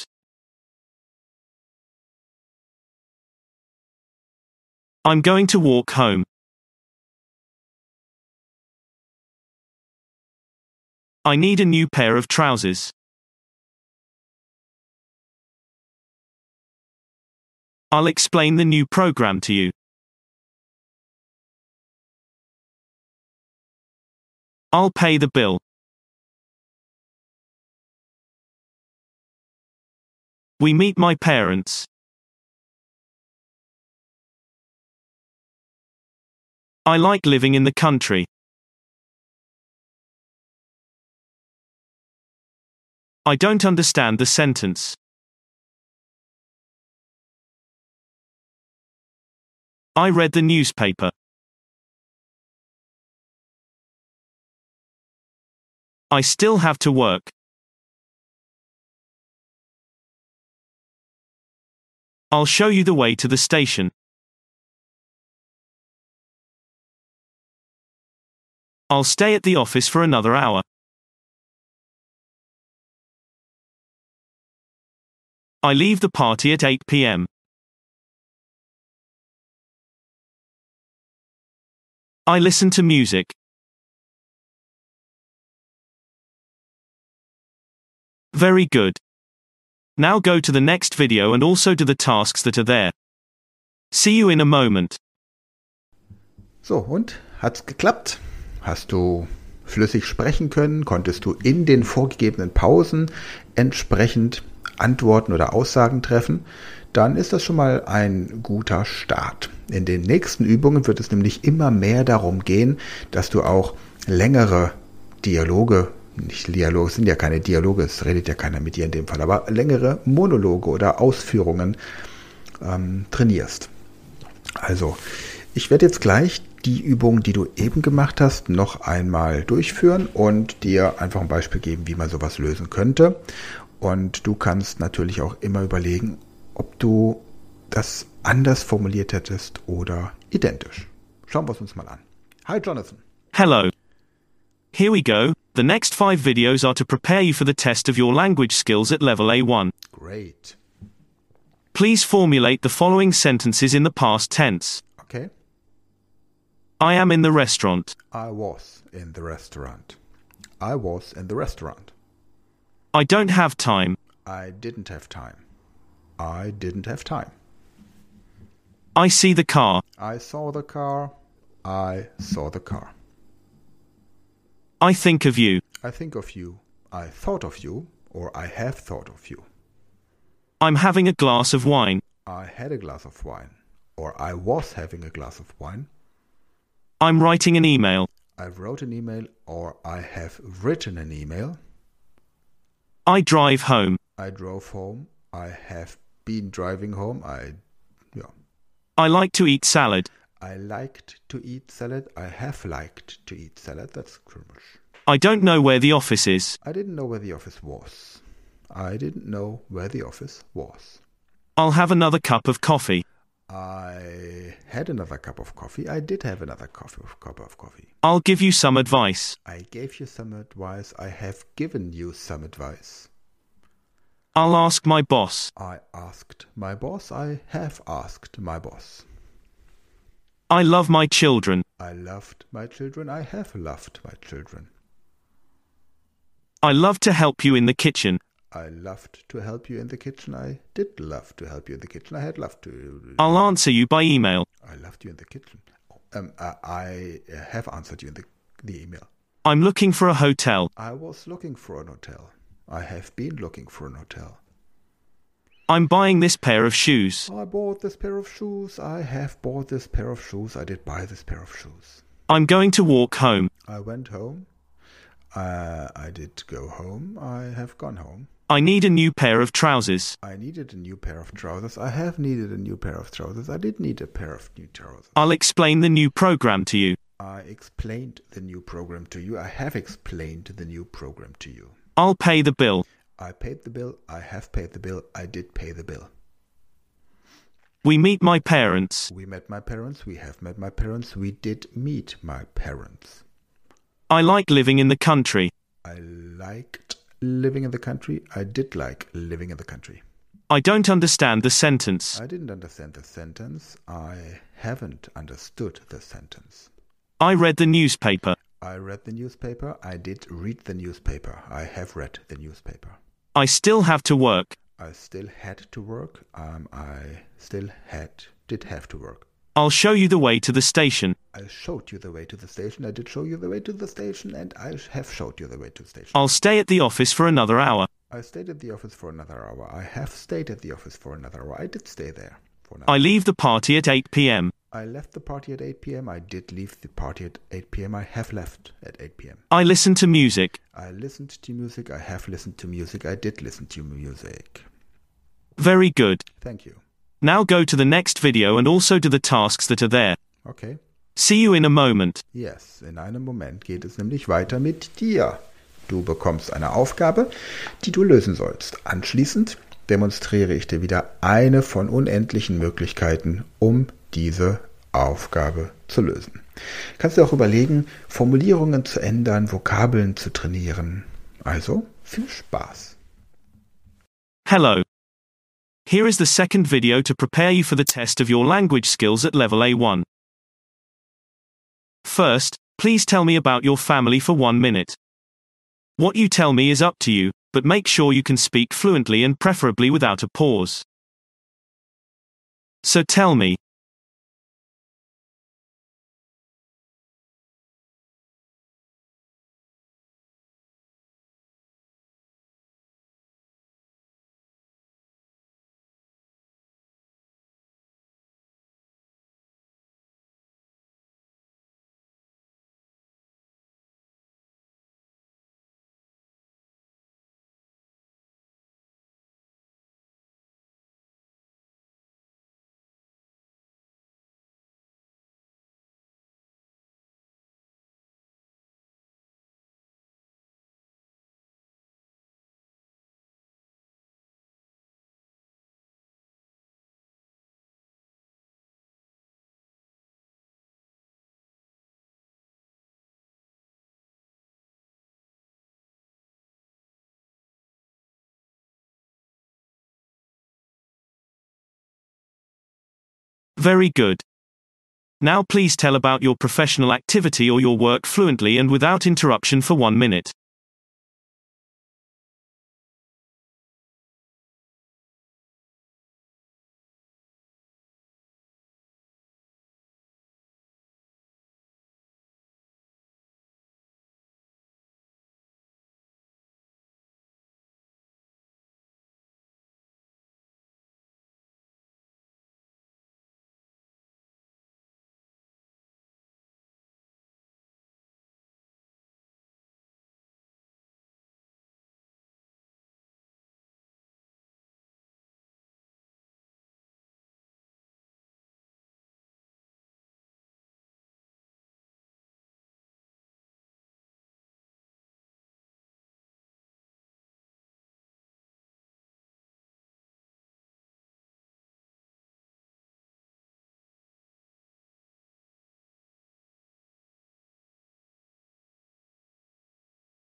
I'm going to walk home. I need a new pair of trousers. I'll explain the new program to you. I'll pay the bill. We meet my parents. I like living in the country. I don't understand the sentence. I read the newspaper. I still have to work. I'll show you the way to the station. I'll stay at the office for another hour. I leave the party at 8 p.m. I listen to music. Very good. Now go to the next video and also do the tasks that are there. See you in a moment. So, und? Hat's geklappt? Hast du flüssig sprechen können? Konntest du in den vorgegebenen Pausen entsprechend Antworten oder Aussagen treffen? Dann ist das schon mal ein guter Start. In den nächsten Übungen wird es nämlich immer mehr darum gehen, dass du auch längere Dialoge, nicht Dialoge, sind ja keine Dialoge, es redet ja keiner mit dir in dem Fall, aber längere Monologe oder Ausführungen trainierst. Also, ich werde jetzt gleich die Übung, die du eben gemacht hast, noch einmal durchführen und dir einfach ein Beispiel geben, wie man sowas lösen könnte. Und du kannst natürlich auch immer überlegen, ob du das anders formuliert hättest oder identisch. Schauen wir es uns mal an. Hi, Jonathan. Hello. Here we go. The next 5 videos are to prepare you for the test of your language skills at level A1. Great. Please formulate the following sentences in the past tense. Okay. I am in the restaurant. I was in the restaurant. I was in the restaurant. I don't have time. I didn't have time. I didn't have time. I see the car. I saw the car. I saw the car. I think of you. I think of you. I thought of you, or I have thought of you. I'm having a glass of wine. I had a glass of wine, or I was having a glass of wine. I'm writing an email. I wrote an email, or I have written an email. I drive home. I drove home. I have been driving home. I like to eat salad. I liked to eat salad. I have liked to eat salad. That's pretty much. I don't know where the office is. I didn't know where the office was. I didn't know where the office was. I'll have another cup of coffee. I had another cup of coffee. I did have another cup of coffee. I'll give you some advice. I gave you some advice. I have given you some advice. I'll ask my boss. I asked my boss. I have asked my boss. I love my children. I loved my children. I have loved my children. I love to help you in the kitchen. I loved to help you in the kitchen. I did love to help you in the kitchen. I had loved to. I'll answer you by email. I loved you in the kitchen. I have answered you in the email. I'm looking for a hotel. I was looking for an hotel. I have been looking for an hotel. I'm buying this pair of shoes. I bought this pair of shoes. I have bought this pair of shoes. I did buy this pair of shoes. I'm going to walk home. I went home. I did go home. I have gone home. I need a new pair of trousers. I needed a new pair of trousers. I have needed a new pair of trousers. I did need a pair of new trousers. I'll explain the new program to you. I explained the new program to you. I have explained the new program to you. I'll pay the bill. I paid the bill. I have paid the bill. I did pay the bill. We meet my parents. We met my parents. We have met my parents. We did meet my parents. I like living in the country. I liked living in the country. I did like living in the country. I don't understand the sentence. I didn't understand the sentence. I haven't understood the sentence. I read the newspaper. I read the newspaper. I did read the newspaper. I have read the newspaper. I still have to work. I still had to work. I still did have to work. I'll show you the way to the station. I showed you the way to the station. I did show you the way to the station, and I have showed you the way to the station. I'll stay at the office for another hour. I stayed at the office for another hour. I have stayed at the office for another hour. I did stay there for another I leave the party at 8 p.m. I left the party at 8 p.m. I did leave the party at 8 p.m. I have left at 8 p.m. I listen to music. I listened to music. I have listened to music. I did listen to music. Very good. Thank you. Now go to the next video and also to the tasks that are there. Okay. See you in a moment. Yes, in einem Moment geht es nämlich weiter mit dir. Du bekommst eine Aufgabe, die du lösen sollst. Anschließend demonstriere ich dir wieder eine von unendlichen Möglichkeiten, um diese Aufgabe zu lösen. Kannst du auch überlegen, Formulierungen zu ändern, Vokabeln zu trainieren. Also, viel Spaß. Hello. Here is the second video to prepare you for the test of your language skills at level A1. First, please tell me about your family for 1 minute. What you tell me is up to you, but make sure you can speak fluently and preferably without a pause. So tell me. Very good. Now please tell about your professional activity or your work fluently and without interruption for 1 minute.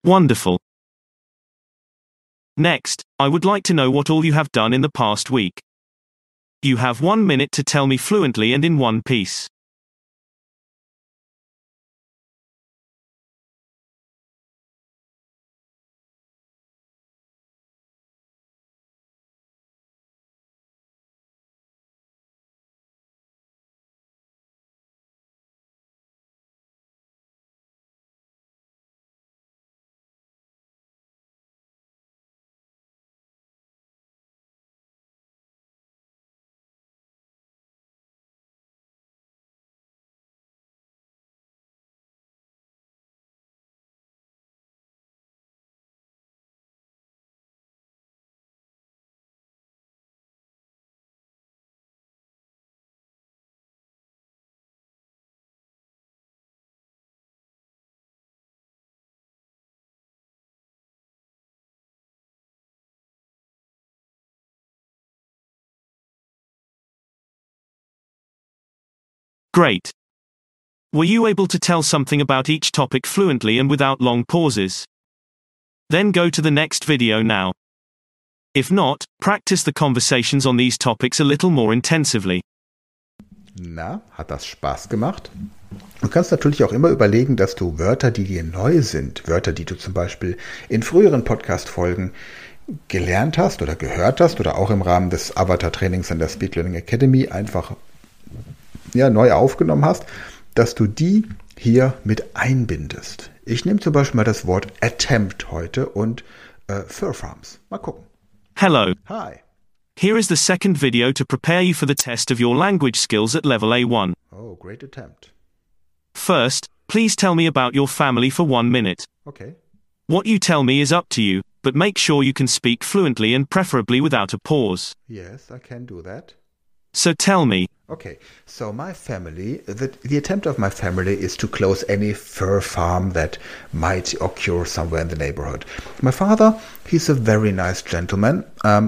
Wonderful. Next, I would like to know what all you have done in the past week. You have 1 minute to tell me fluently and in one piece. Great. Were you able to tell something about each topic fluently and without long pauses? Then go to the next video now. If not, practice the conversations on these topics a little more intensively. Na, hat das Spaß gemacht? Du kannst natürlich auch immer überlegen, dass du Wörter, die dir neu sind, Wörter, die du zum Beispiel in früheren Podcast-Folgen gelernt hast oder gehört hast oder auch im Rahmen des Avatar-Trainings an der Speed Learning Academy einfach neu aufgenommen hast, dass du die hier mit einbindest. Ich nehme zum Beispiel mal das Wort attempt heute und Fur Farms. Mal gucken. Hello. Hi. Here is the second video to prepare you for the test of your language skills at level A1. Oh, great attempt. First, please tell me about your family for 1 minute. Okay. What you tell me is up to you, but make sure you can speak fluently and preferably without a pause. Yes, I can do that. So tell me. Okay, so my family, the attempt of my family is to close any fur farm that might occur somewhere in the neighborhood. My father, he's a very nice gentleman.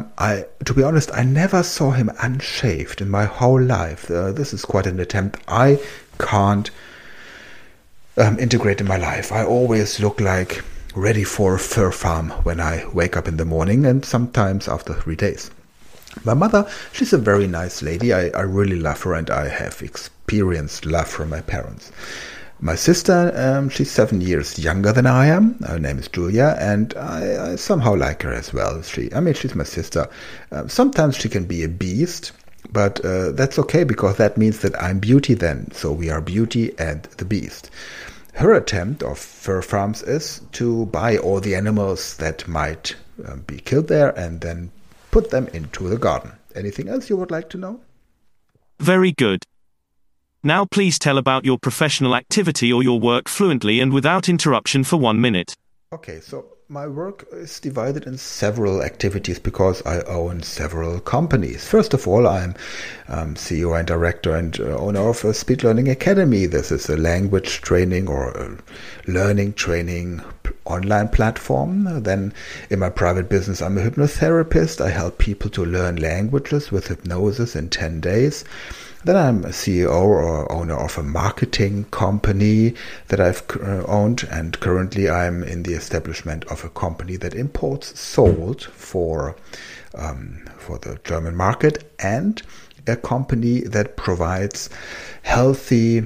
To be honest, I never saw him unshaved in my whole life. This is quite an attempt I can't integrate in my life. I always look like ready for a fur farm when I wake up in the morning and sometimes after 3 days. My mother, she's a very nice lady. I really love her and I have experienced love from my parents. My sister, she's 7 years younger than I am. Her name is Julia and I somehow like her as well. She's my sister. Sometimes she can be a beast, but that's okay because that means that I'm Beauty then. So we are Beauty and the Beast. Her attempt of fur farms is to buy all the animals that might be killed there and then put them into the garden. Anything else you would like to know? Very good. Now please tell about your professional activity or your work fluently and without interruption for 1 minute. Okay, so my work is divided in several activities because I own several companies. First of all, I'm CEO and director and owner of a Speed Learning Academy. This is a language training or a learning training online platform. Then in my private business, I'm a hypnotherapist. I help people to learn languages with hypnosis in 10 days. Then I'm a CEO or owner of a marketing company that I've owned, and currently I'm in the establishment of a company that imports salt for the German market, and a company that provides healthy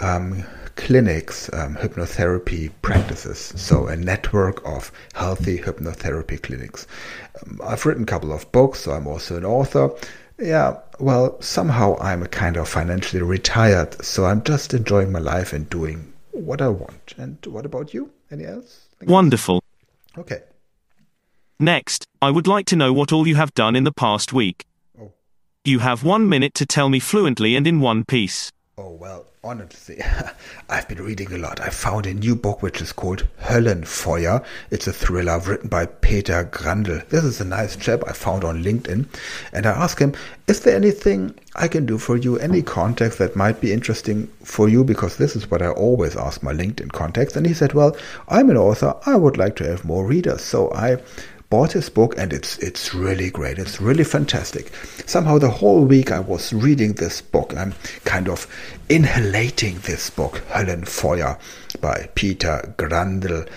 clinics, hypnotherapy practices, so a network of healthy hypnotherapy clinics. I've written a couple of books, so I'm also an author. Yeah, well, somehow I'm a kind of financially retired, so I'm just enjoying my life and doing what I want. And what about you? Any else? Wonderful. Okay. Next, I would like to know what all you have done in the past week. Oh. You have 1 minute to tell me fluently and in one piece. Oh, well, honestly, I've been reading a lot. I found a new book which is called Höllenfeuer. It's a thriller written by Peter Grandl. This is a nice chap I found on LinkedIn. And I asked him, is there anything I can do for you, any context that might be interesting for you? Because this is what I always ask my LinkedIn contacts. And he said, well, I'm an author. I would like to have more readers. So I bought his book and it's really great. It's really fantastic. Somehow the whole week I was reading this book. I'm kind of inhalating this book, Höllenfeuer by Peter Grandl.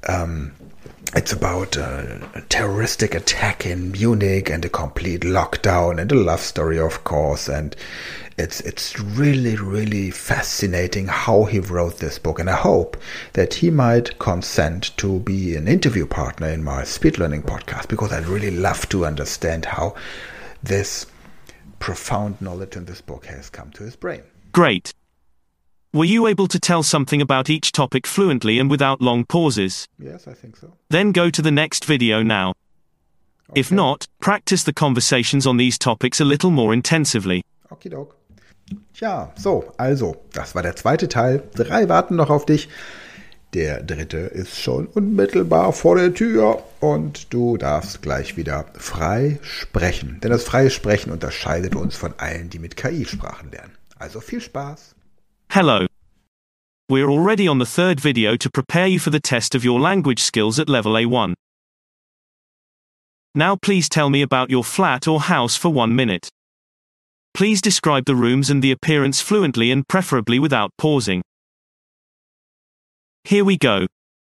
It's about a terroristic attack in Munich and a complete lockdown and a love story, of course. And it's really, really fascinating how he wrote this book. And I hope that he might consent to be an interview partner in my speed learning podcast, because I'd really love to understand how this profound knowledge in this book has come to his brain. Great. Were you able to tell something about each topic fluently and without long pauses? Yes, I think so. Then go to the next video now. Okay. If not, practice the conversations on these topics a little more intensively. Okidok. Tja, so, also, das war der zweite Teil. 3 warten noch auf dich. Der dritte ist schon unmittelbar vor der Tür und du darfst gleich wieder frei sprechen. Denn das freie Sprechen unterscheidet uns von allen, die mit KI-Sprachen lernen. Also viel Spaß. Hello. We're already on the third video to prepare you for the test of your language skills at level A1. Now please tell me about your flat or house for 1 minute. Please describe the rooms and the appearance fluently and preferably without pausing. Here we go.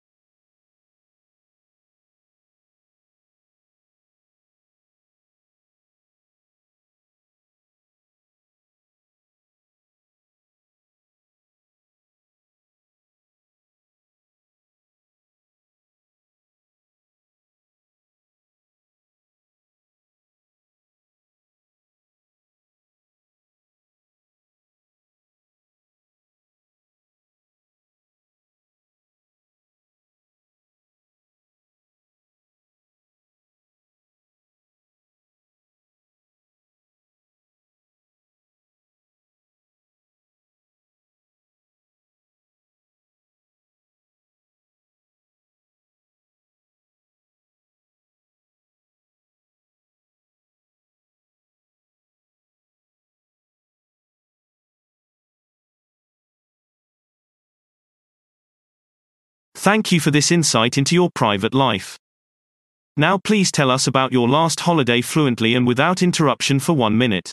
Thank you for this insight into your private life. Now please tell us about your last holiday fluently and without interruption for 1 minute.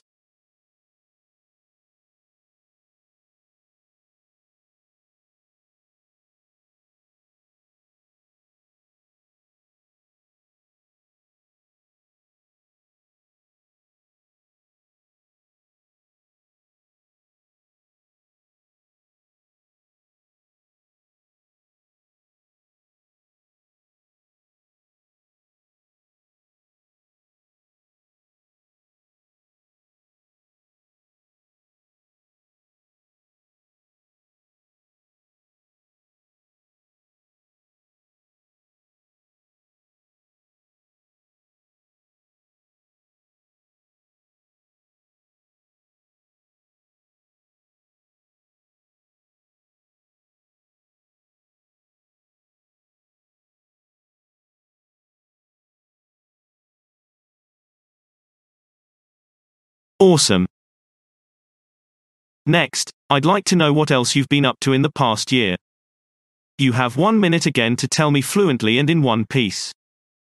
Awesome. Next, I'd like to know what else you've been up to in the past year. You have 1 minute again to tell me fluently and in one piece.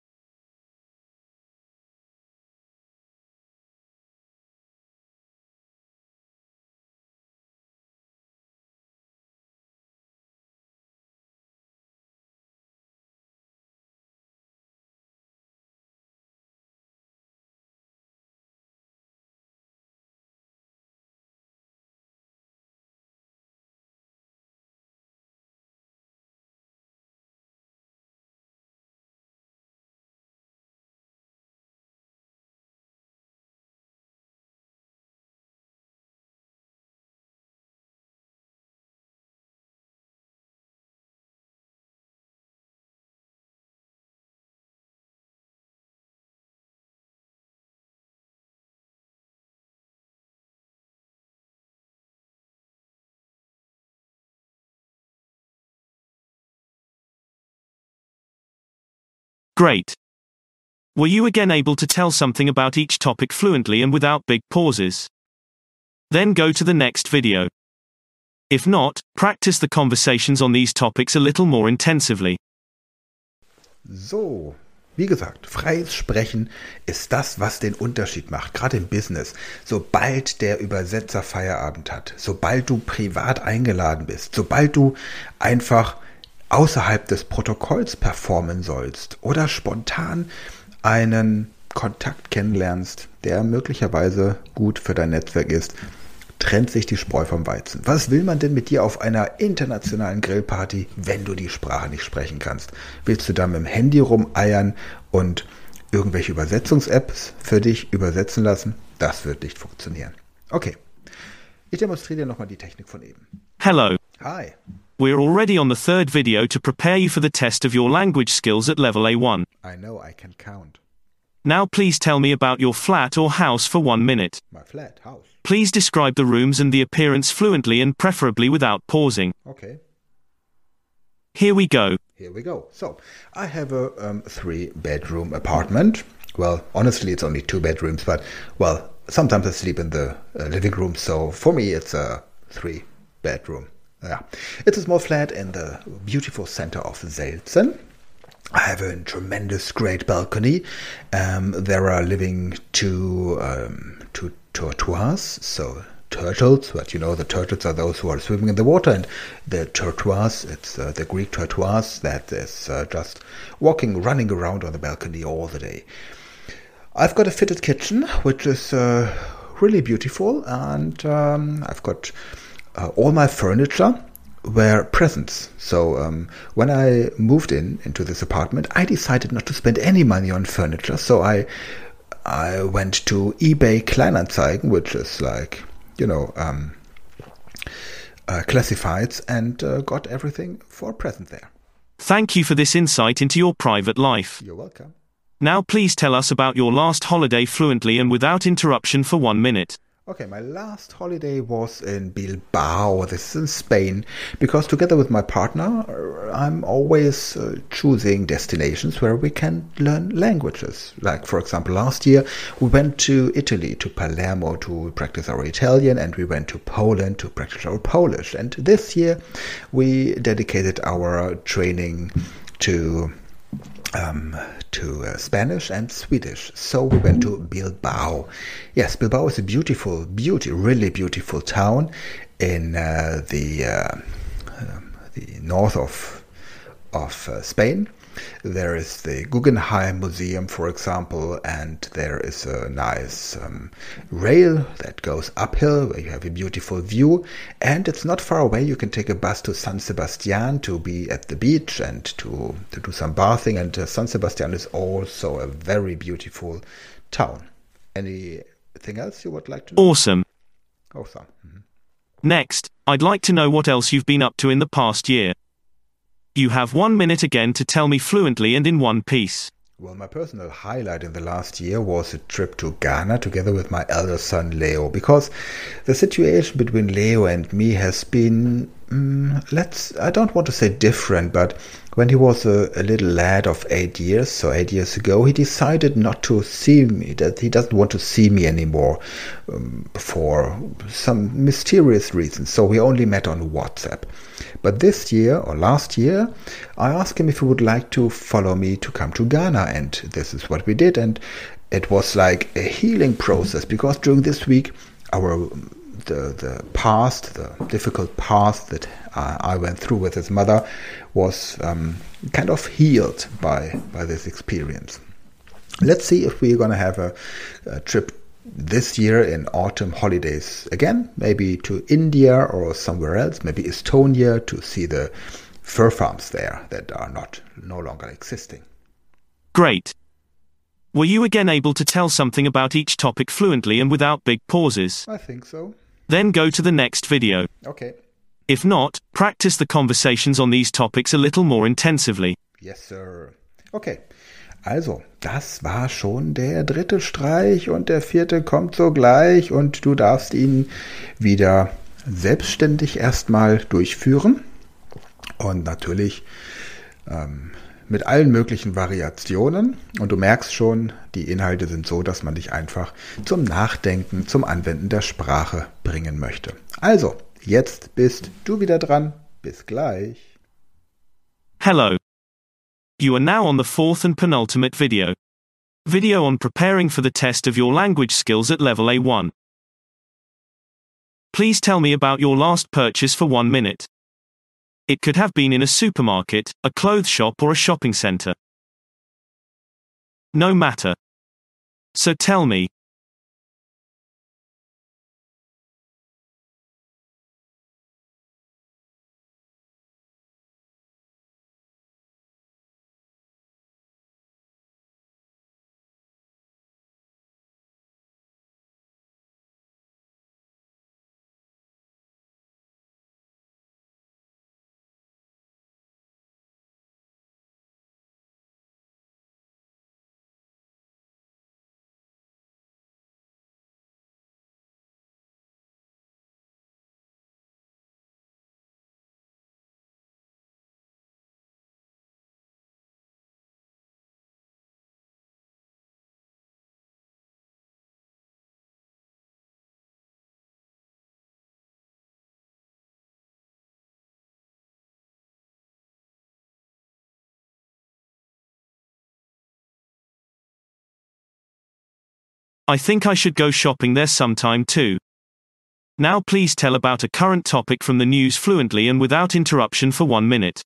Great. Were you again able to tell something about each topic fluently and without big pauses? Then go to the next video. If not, practice the conversations on these topics a little more intensively. So, wie gesagt, freies Sprechen ist das, was den Unterschied macht, gerade im Business. Sobald der Übersetzer Feierabend hat, sobald du privat eingeladen bist, sobald du einfach außerhalb des Protokolls performen sollst oder spontan einen Kontakt kennenlernst, der möglicherweise gut für dein Netzwerk ist, trennt sich die Spreu vom Weizen. Was will man denn mit dir auf einer internationalen Grillparty, wenn du die Sprache nicht sprechen kannst? Willst du da mit dem Handy rumeiern und irgendwelche Übersetzungs-Apps für dich übersetzen lassen? Das wird nicht funktionieren. Okay, ich demonstriere dir nochmal die Technik von eben. Hello. Hi. We're already on the third video to prepare you for the test of your language skills at level A1. I know I can count. Now please tell me about your flat or house for 1 minute. My flat, house. Please describe the rooms and the appearance fluently and preferably without pausing. Okay. Here we go. Here we go. So, I have a 3-bedroom apartment. Well, honestly, it's only 2 bedrooms, but, well, sometimes I sleep in the living room, so for me it's a 3-bedroom. Yeah. It's a small flat in the beautiful center of Selzen. I have a tremendous, great balcony. There are living two tortoises, so turtles, but you know the turtles are those who are swimming in the water, and the tortoise, it's the Greek tortoise that is just running around on the balcony all the day. I've got a fitted kitchen, which is really beautiful, and I've got all my furniture were presents. So when I moved into this apartment, I decided not to spend any money on furniture, so I went to eBay Kleinanzeigen, which is like, you know, classifieds, and got everything for a present there. Thank you for this insight into your private life. You're welcome. Now please tell us about your last holiday fluently and without interruption for 1 minute. Okay, my last holiday was in Bilbao. This is in Spain, because together with my partner, I'm always choosing destinations where we can learn languages. Like, for example, last year we went to Italy, to Palermo, to practice our Italian, and we went to Poland to practice our Polish. And this year we dedicated our training to Spanish and Swedish. So we went to Bilbao. Yes, Bilbao is a really beautiful town in the north of Spain. There is the Guggenheim Museum, for example, and there is a nice rail that goes uphill where you have a beautiful view, and it's not far away. You can take a bus to San Sebastian to be at the beach and to do some bathing, and San Sebastian is also a very beautiful town. Anything else you would like to know? Awesome. Awesome. Mm-hmm. Next, I'd like to know what else you've been up to in the past year. You have 1 minute again to tell me fluently and in one piece. Well, my personal highlight in the last year was a trip to Ghana together with my elder son Leo, because the situation between Leo and me has been, I don't want to say different, but when he was a little lad of 8 years, so 8 years ago, he decided not to see me, that he doesn't want to see me anymore for some mysterious reasons. So we only met on WhatsApp. But this year, or last year, I asked him if he would like to follow me to come to Ghana, and this is what we did. And it was like a healing process, because during this week, the difficult past that I went through with his mother was kind of healed by this experience. Let's see if we're going to have a trip this year in autumn holidays again, maybe to India or somewhere else, maybe Estonia, to see the fur farms there that are no longer existing. Great. Were you again able to tell something about each topic fluently and without big pauses? I think so. Then go to the next video. Okay. If not, practice the conversations on these topics a little more intensively. Yes, sir. Okay. Also, das war schon der 3. Streich und der 4. kommt sogleich, und du darfst ihn wieder selbstständig erstmal durchführen und natürlich mit allen möglichen Variationen, und du merkst schon, die Inhalte sind so, dass man dich einfach zum Nachdenken, zum Anwenden der Sprache bringen möchte. Also, jetzt bist du wieder dran. Bis gleich. Hello. You are now on the 4th and penultimate video. Video on preparing for the test of your language skills at level A1. Please tell me about your last purchase for 1 minute. It could have been in a supermarket, a clothes shop, or a shopping center. No matter. So tell me. I think I should go shopping there sometime too. Now please tell about a current topic from the news fluently and without interruption for 1 minute.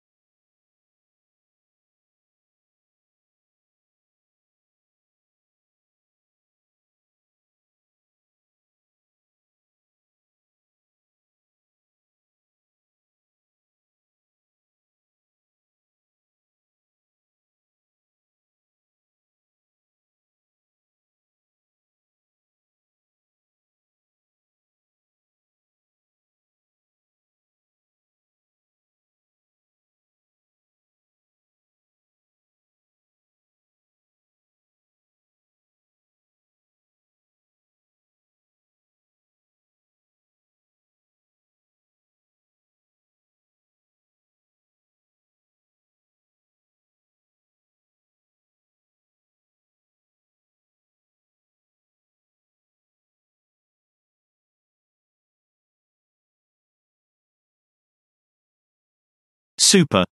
Super.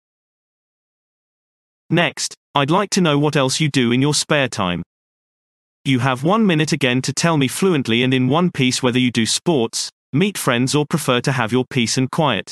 Next, I'd like to know what else you do in your spare time. You have 1 minute again to tell me fluently and in one piece whether you do sports, meet friends, or prefer to have your peace and quiet.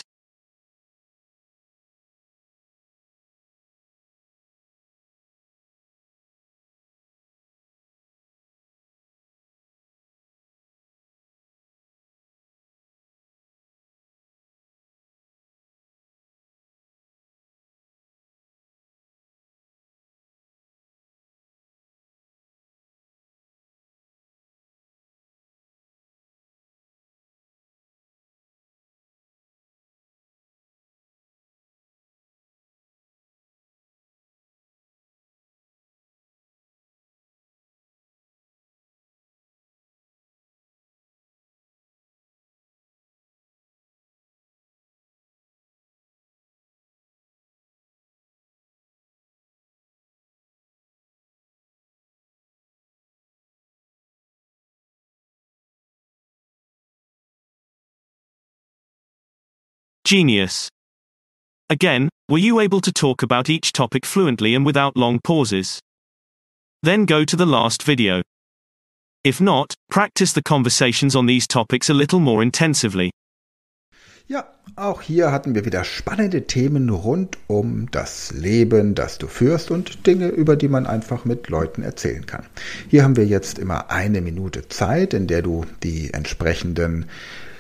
Genius. Again, were you able to talk about each topic fluently and without long pauses? Then go to the last video. If not, practice the conversations on these topics a little more intensively. Ja, auch hier hatten wir wieder spannende Themen rund um das Leben, das du führst und Dinge, über die man einfach mit Leuten erzählen kann. Hier haben wir jetzt immer 1 Minute Zeit, in der du die entsprechenden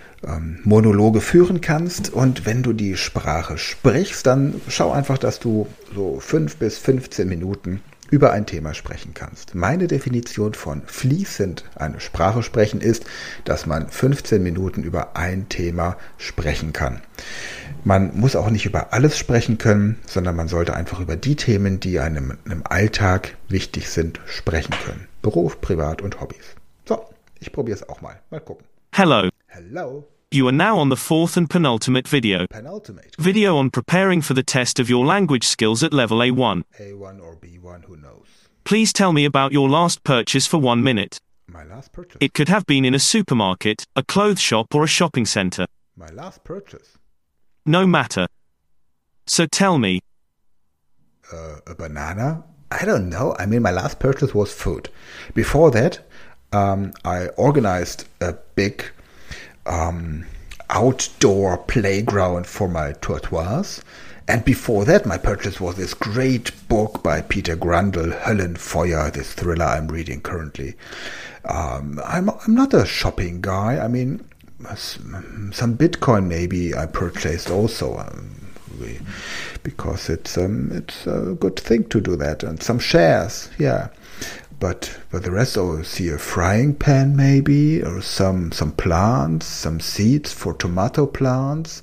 Monologe führen kannst, und wenn du die Sprache sprichst, dann schau einfach, dass du so 5 bis 15 Minuten über ein Thema sprechen kannst. Meine Definition von fließend eine Sprache sprechen ist, dass man 15 Minuten über ein Thema sprechen kann. Man muss auch nicht über alles sprechen können, sondern man sollte einfach über die Themen, die einem im Alltag wichtig sind, sprechen können. Beruf, Privat und Hobbys. So, ich probiere es auch mal. Mal gucken. Hello. Hello. You are now on the 4th and penultimate video. Penultimate. Video on preparing for the test of your language skills at level A1. A1 or B1, who knows? Please tell me about your last purchase for 1 minute. My last purchase. It could have been in a supermarket, a clothes shop, or a shopping center. My last purchase. No matter. So tell me. A banana? I don't know. I mean, my last purchase was food. Before that, I organized a big outdoor playground for my tortoise. And before that, my purchase was this great book by Peter Grundle, Höllenfeuer, this thriller I'm reading currently. I'm not a shopping guy. I mean, some Bitcoin maybe I purchased also, because it's a good thing to do that, and some shares, yeah. But the rest, see a frying pan maybe, or some plants, some seeds for tomato plants.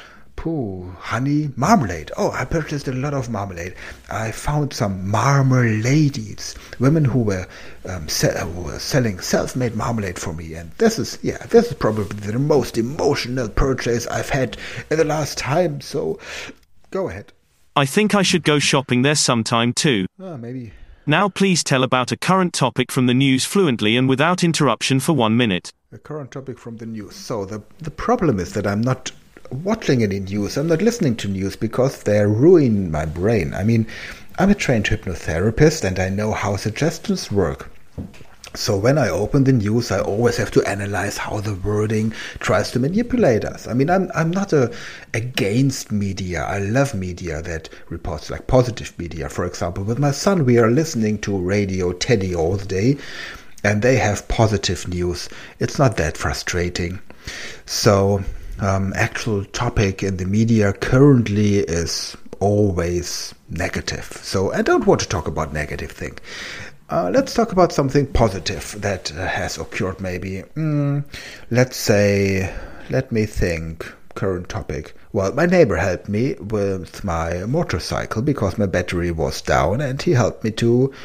Honey, marmalade. Oh, I purchased a lot of marmalade. I found some marmaladies, women who were selling self-made marmalade for me, and this is probably the most emotional purchase I've had in the last time. So, go ahead. I think I should go shopping there sometime too. Maybe. Now please tell about a current topic from the news fluently and without interruption for 1 minute. A current topic from the news. So the problem is that I'm not watching any news. I'm not listening to news because they ruin my brain. I mean, I'm a trained hypnotherapist and I know how suggestions work. So when I open the news, I always have to analyze how the wording tries to manipulate us. I mean, I'm not against media. I love media that reports, like positive media. For example, with my son, we are listening to Radio Teddy all the day, and they have positive news. It's not that frustrating. So, actual topic in the media currently is always negative. So I don't want to talk about negative thing. Let's talk about something positive that has occurred maybe. Let's say, let me think, current topic. Well, my neighbor helped me with my motorcycle because my battery was down, and he helped me to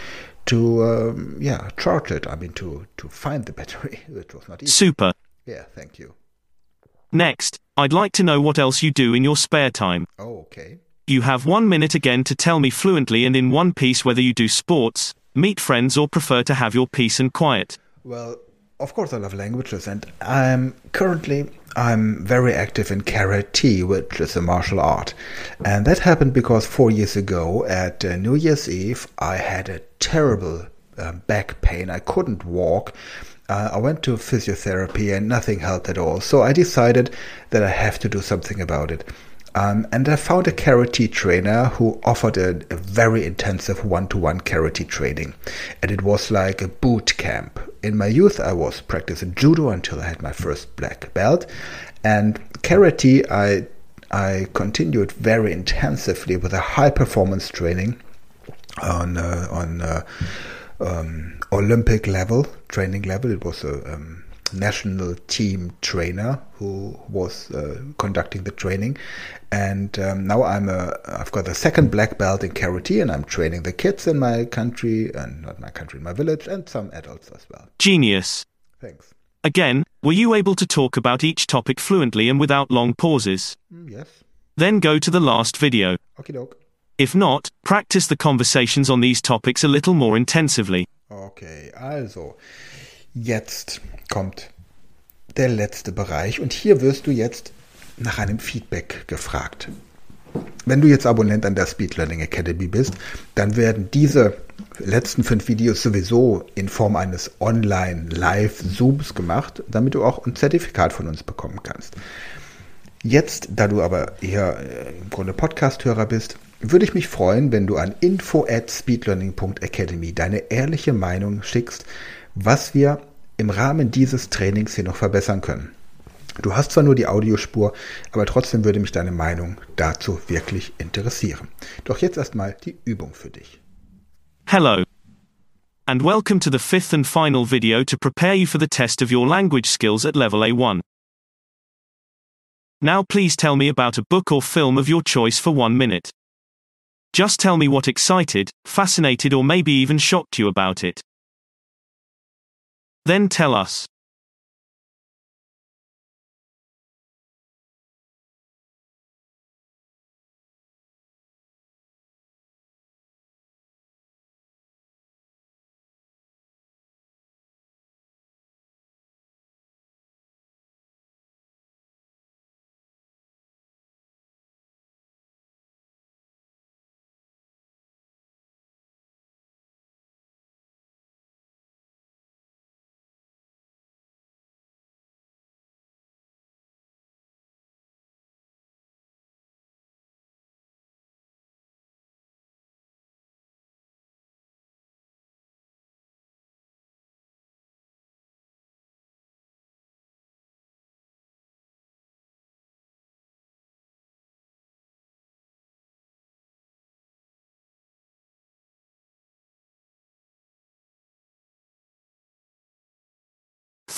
charge it. I mean, to find the battery. It was not easy. Super. Yeah, thank you. Next, I'd like to know what else you do in your spare time. Oh, okay. You have 1 minute again to tell me fluently and in one piece whether you do sports, meet friends, or prefer to have your peace and quiet. Well, of course I love languages, and I'm very active in karate, which is a martial art. And that happened because 4 years ago at New Year's Eve, I had a terrible back pain. I couldn't walk. I went to physiotherapy and nothing helped at all. So I decided that I have to do something about it. And I found a karate trainer who offered a very intensive one-to-one karate training. And it was like a boot camp. In my youth, I was practicing judo until I had my first black belt. And karate, I continued very intensively with a high-performance training on Olympic level, training level. It was a national team trainer who was conducting the training, and now I've got a second black belt in karate, and I'm training the kids in my country, and not my country, my village, and some adults as well. Genius. Thanks. Again, were you able to talk about each topic fluently and without long pauses? Yes. Then go to the last video. Okie doke. If not, practice the conversations on these topics a little more intensively. Okay, also, jetzt kommt der letzte Bereich und hier wirst du jetzt nach einem Feedback gefragt. Wenn du jetzt Abonnent an der Speed Learning Academy bist, dann werden diese letzten 5 Videos sowieso in Form eines Online-Live-Zooms gemacht, damit du auch ein Zertifikat von uns bekommen kannst. Jetzt, da du aber eher im Grunde Podcast-Hörer bist, würde ich mich freuen, wenn du an info@speedlearning.academy deine ehrliche Meinung schickst, was wir im Rahmen dieses Trainings hier noch verbessern können. Du hast zwar nur die Audiospur, aber trotzdem würde mich deine Meinung dazu wirklich interessieren. Doch jetzt erstmal die Übung für dich. Hello. And welcome to the 5th and final video to prepare you for the test of your language skills at level A1. Now please tell me about a book or film of your choice for 1 minute. Just tell me what excited, fascinated, or maybe even shocked you about it. Then tell us.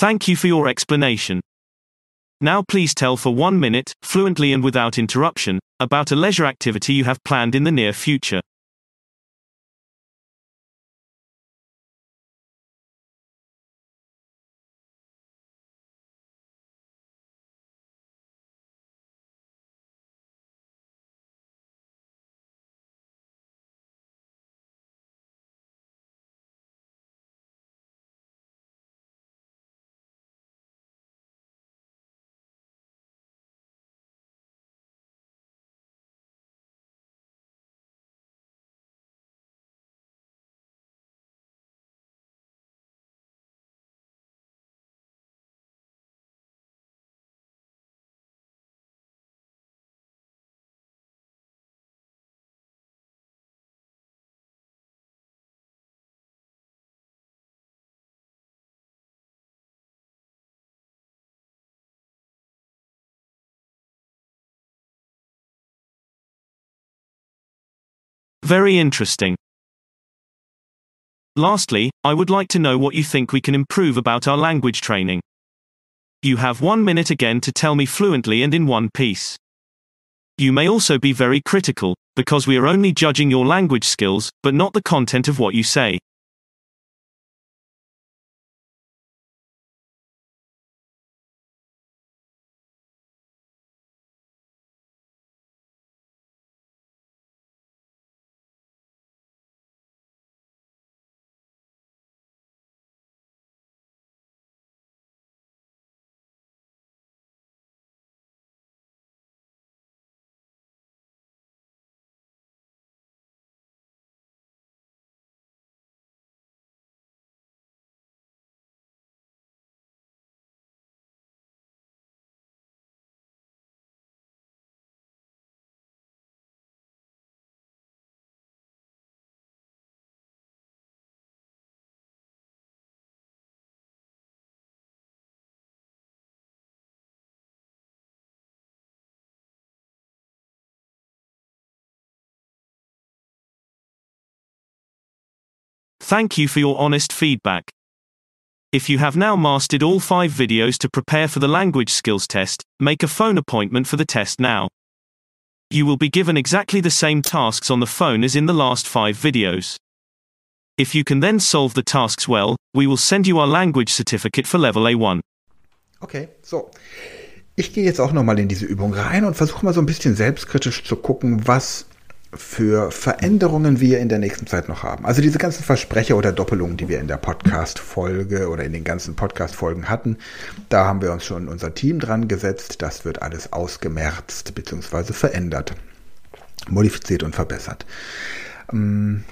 Thank you for your explanation. Now please tell for 1 minute, fluently and without interruption, about a leisure activity you have planned in the near future. Very interesting. Lastly, I would like to know what you think we can improve about our language training. You have 1 minute again to tell me fluently and in one piece. You may also be very critical, because we are only judging your language skills, but not the content of what you say. Thank you for your honest feedback. If you have now mastered all 5 videos to prepare for the language skills test, make a phone appointment for the test now. You will be given exactly the same tasks on the phone as in the last 5 videos. If you can then solve the tasks well, we will send you our language certificate for level A1. Okay, so. Ich gehe jetzt auch nochmal in diese Übung rein und versuche mal so ein bisschen selbstkritisch zu gucken, was für Veränderungen wir in der nächsten Zeit noch haben. Also diese ganzen Versprecher oder Doppelungen, die wir in der Podcast-Folge oder in den ganzen Podcast-Folgen hatten, da haben wir uns schon unser Team dran gesetzt. Das wird alles ausgemerzt bzw. verändert, modifiziert und verbessert. Und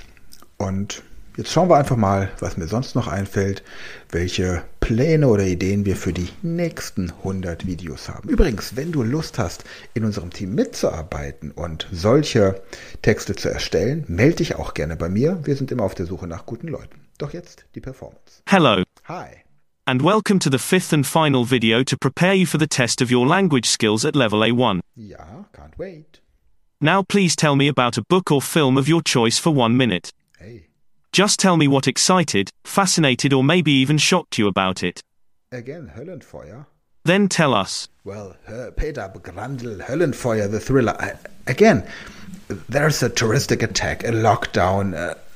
jetzt schauen wir einfach mal, was mir sonst noch einfällt, welche Pläne oder Ideen wir für die nächsten 100 Videos haben. Übrigens, wenn du Lust hast, in unserem Team mitzuarbeiten und solche Texte zu erstellen, melde dich auch gerne bei mir. Wir sind immer auf der Suche nach guten Leuten. Doch jetzt die Performance. Hello. Hi. And welcome to the 5th and final video to prepare you for the test of your language skills at level A1. Ja, can't wait. Now please tell me about a book or film of your choice for 1 minute. Hey. Just tell me what excited, fascinated or maybe even shocked you about it. Again, Höllenfeuer. Then tell us. Well, Peter Grandl, Höllenfeuer, the thriller. Again, there's a terroristic attack, a lockdown,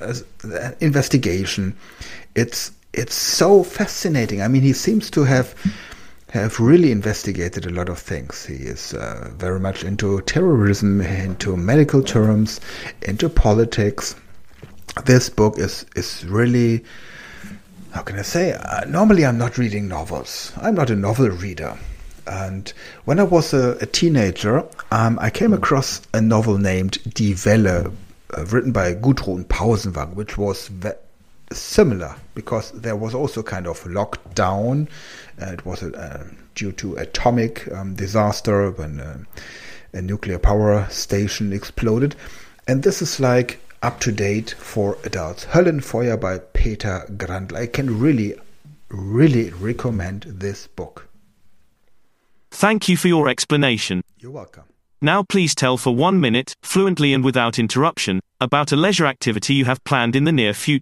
an investigation. It's so fascinating. I mean, he seems to have really investigated a lot of things. He is very much into terrorism, into medical terms, into politics. This book is really, how can I say, normally I'm not reading novels. I'm not a novel reader. And when I was a teenager, I came across a novel named Die Welle, written by Gudrun Pausenwang, which was similar because there was also kind of lockdown. It was due to atomic disaster when a nuclear power station exploded. And this is like up to date for adults. Höllenfeuer by Peter Grandl. I can really recommend this book. Thank you for your explanation. You're welcome. Now please tell for 1 minute, fluently and without interruption, about a leisure activity you have planned in the near future.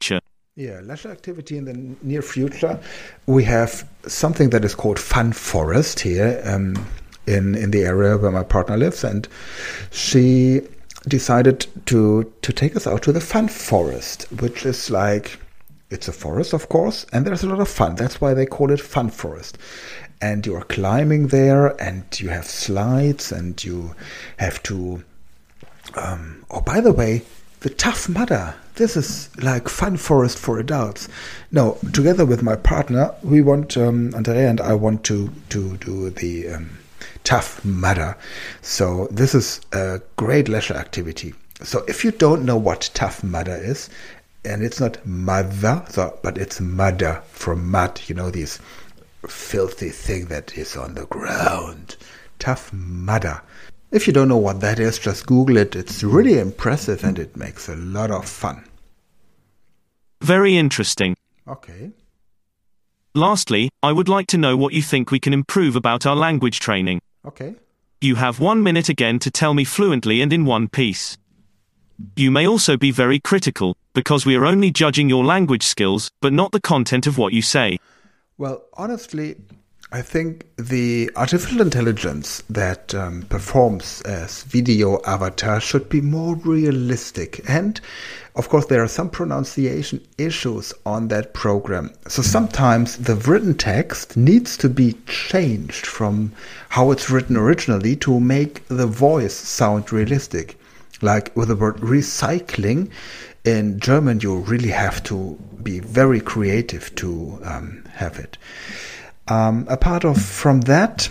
Yeah, leisure activity in the near future. We have something that is called Fun Forest here in the area where my partner lives, and she decided to take us out to the Fun Forest, which is like, it's a forest, of course, and there's a lot of fun. That's why they call it Fun Forest. And you are climbing there, and you have slides, and you have to... oh, by the way, the Tough Mudder. This is like Fun Forest for adults. No, together with my partner, we want, Andrea and I want to do the Tough Mudder. So this is a great leisure activity. So if you don't know what Tough Mudder is, and it's not mother, but it's mudder from mud, you know, this filthy thing that is on the ground. Tough Mudder. If you don't know what that is, just Google it. It's really impressive and it makes a lot of fun. Very interesting. Okay. Lastly, I would like to know what you think we can improve about our language training. Okay. You have 1 minute again to tell me fluently and in one piece. You may also be very critical, because we are only judging your language skills, but not the content of what you say. Well, honestly, I think the artificial intelligence that performs as video avatar should be more realistic. And, of course, there are some pronunciation issues on that program. So sometimes the written text needs to be changed from how it's written originally to make the voice sound realistic. Like with the word recycling, in German you really have to be very creative to have it. Apart from that,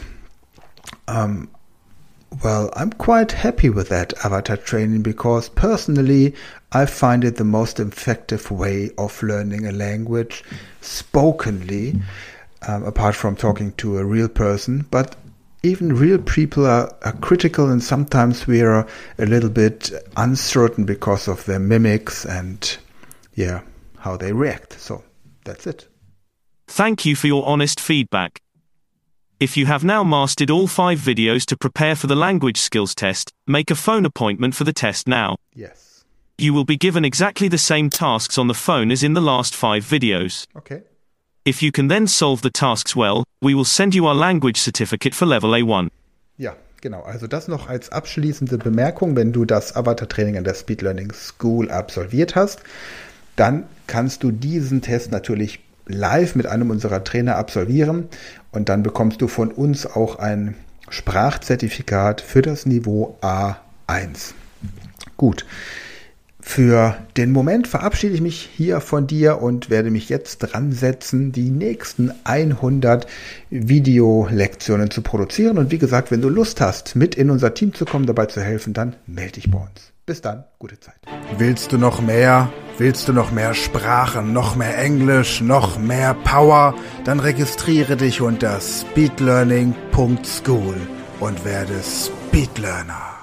well, I'm quite happy with that avatar training because personally I find it the most effective way of learning a language spokenly, apart from talking to a real person. But even real people are critical, and sometimes we are a little bit uncertain because of their mimics and, yeah, how they react. So that's it. Thank you for your honest feedback. If you have now mastered all 5 videos to prepare for the language skills test, make a phone appointment for the test now. Yes. You will be given exactly the same tasks on the phone as in the last 5 videos. Okay. If you can then solve the tasks well, we will send you our language certificate for level A1. Ja, genau. Also das noch als abschließende Bemerkung. Wenn du das Avatar-Training an der Speed Learning School absolviert hast, dann kannst du diesen Test natürlich live mit einem unserer Trainer absolvieren und dann bekommst du von uns auch ein Sprachzertifikat für das Niveau A1. Gut. Für den Moment verabschiede ich mich hier von dir und werde mich jetzt dran setzen, die nächsten 100 Videolektionen zu produzieren. Und wie gesagt, wenn du Lust hast, mit in unser Team zu kommen, dabei zu helfen, dann melde dich bei uns. Bis dann, gute Zeit. Willst du noch mehr? Willst du noch mehr Sprachen, noch mehr Englisch, noch mehr Power? Dann registriere dich unter speedlearning.school und werde Speedlearner.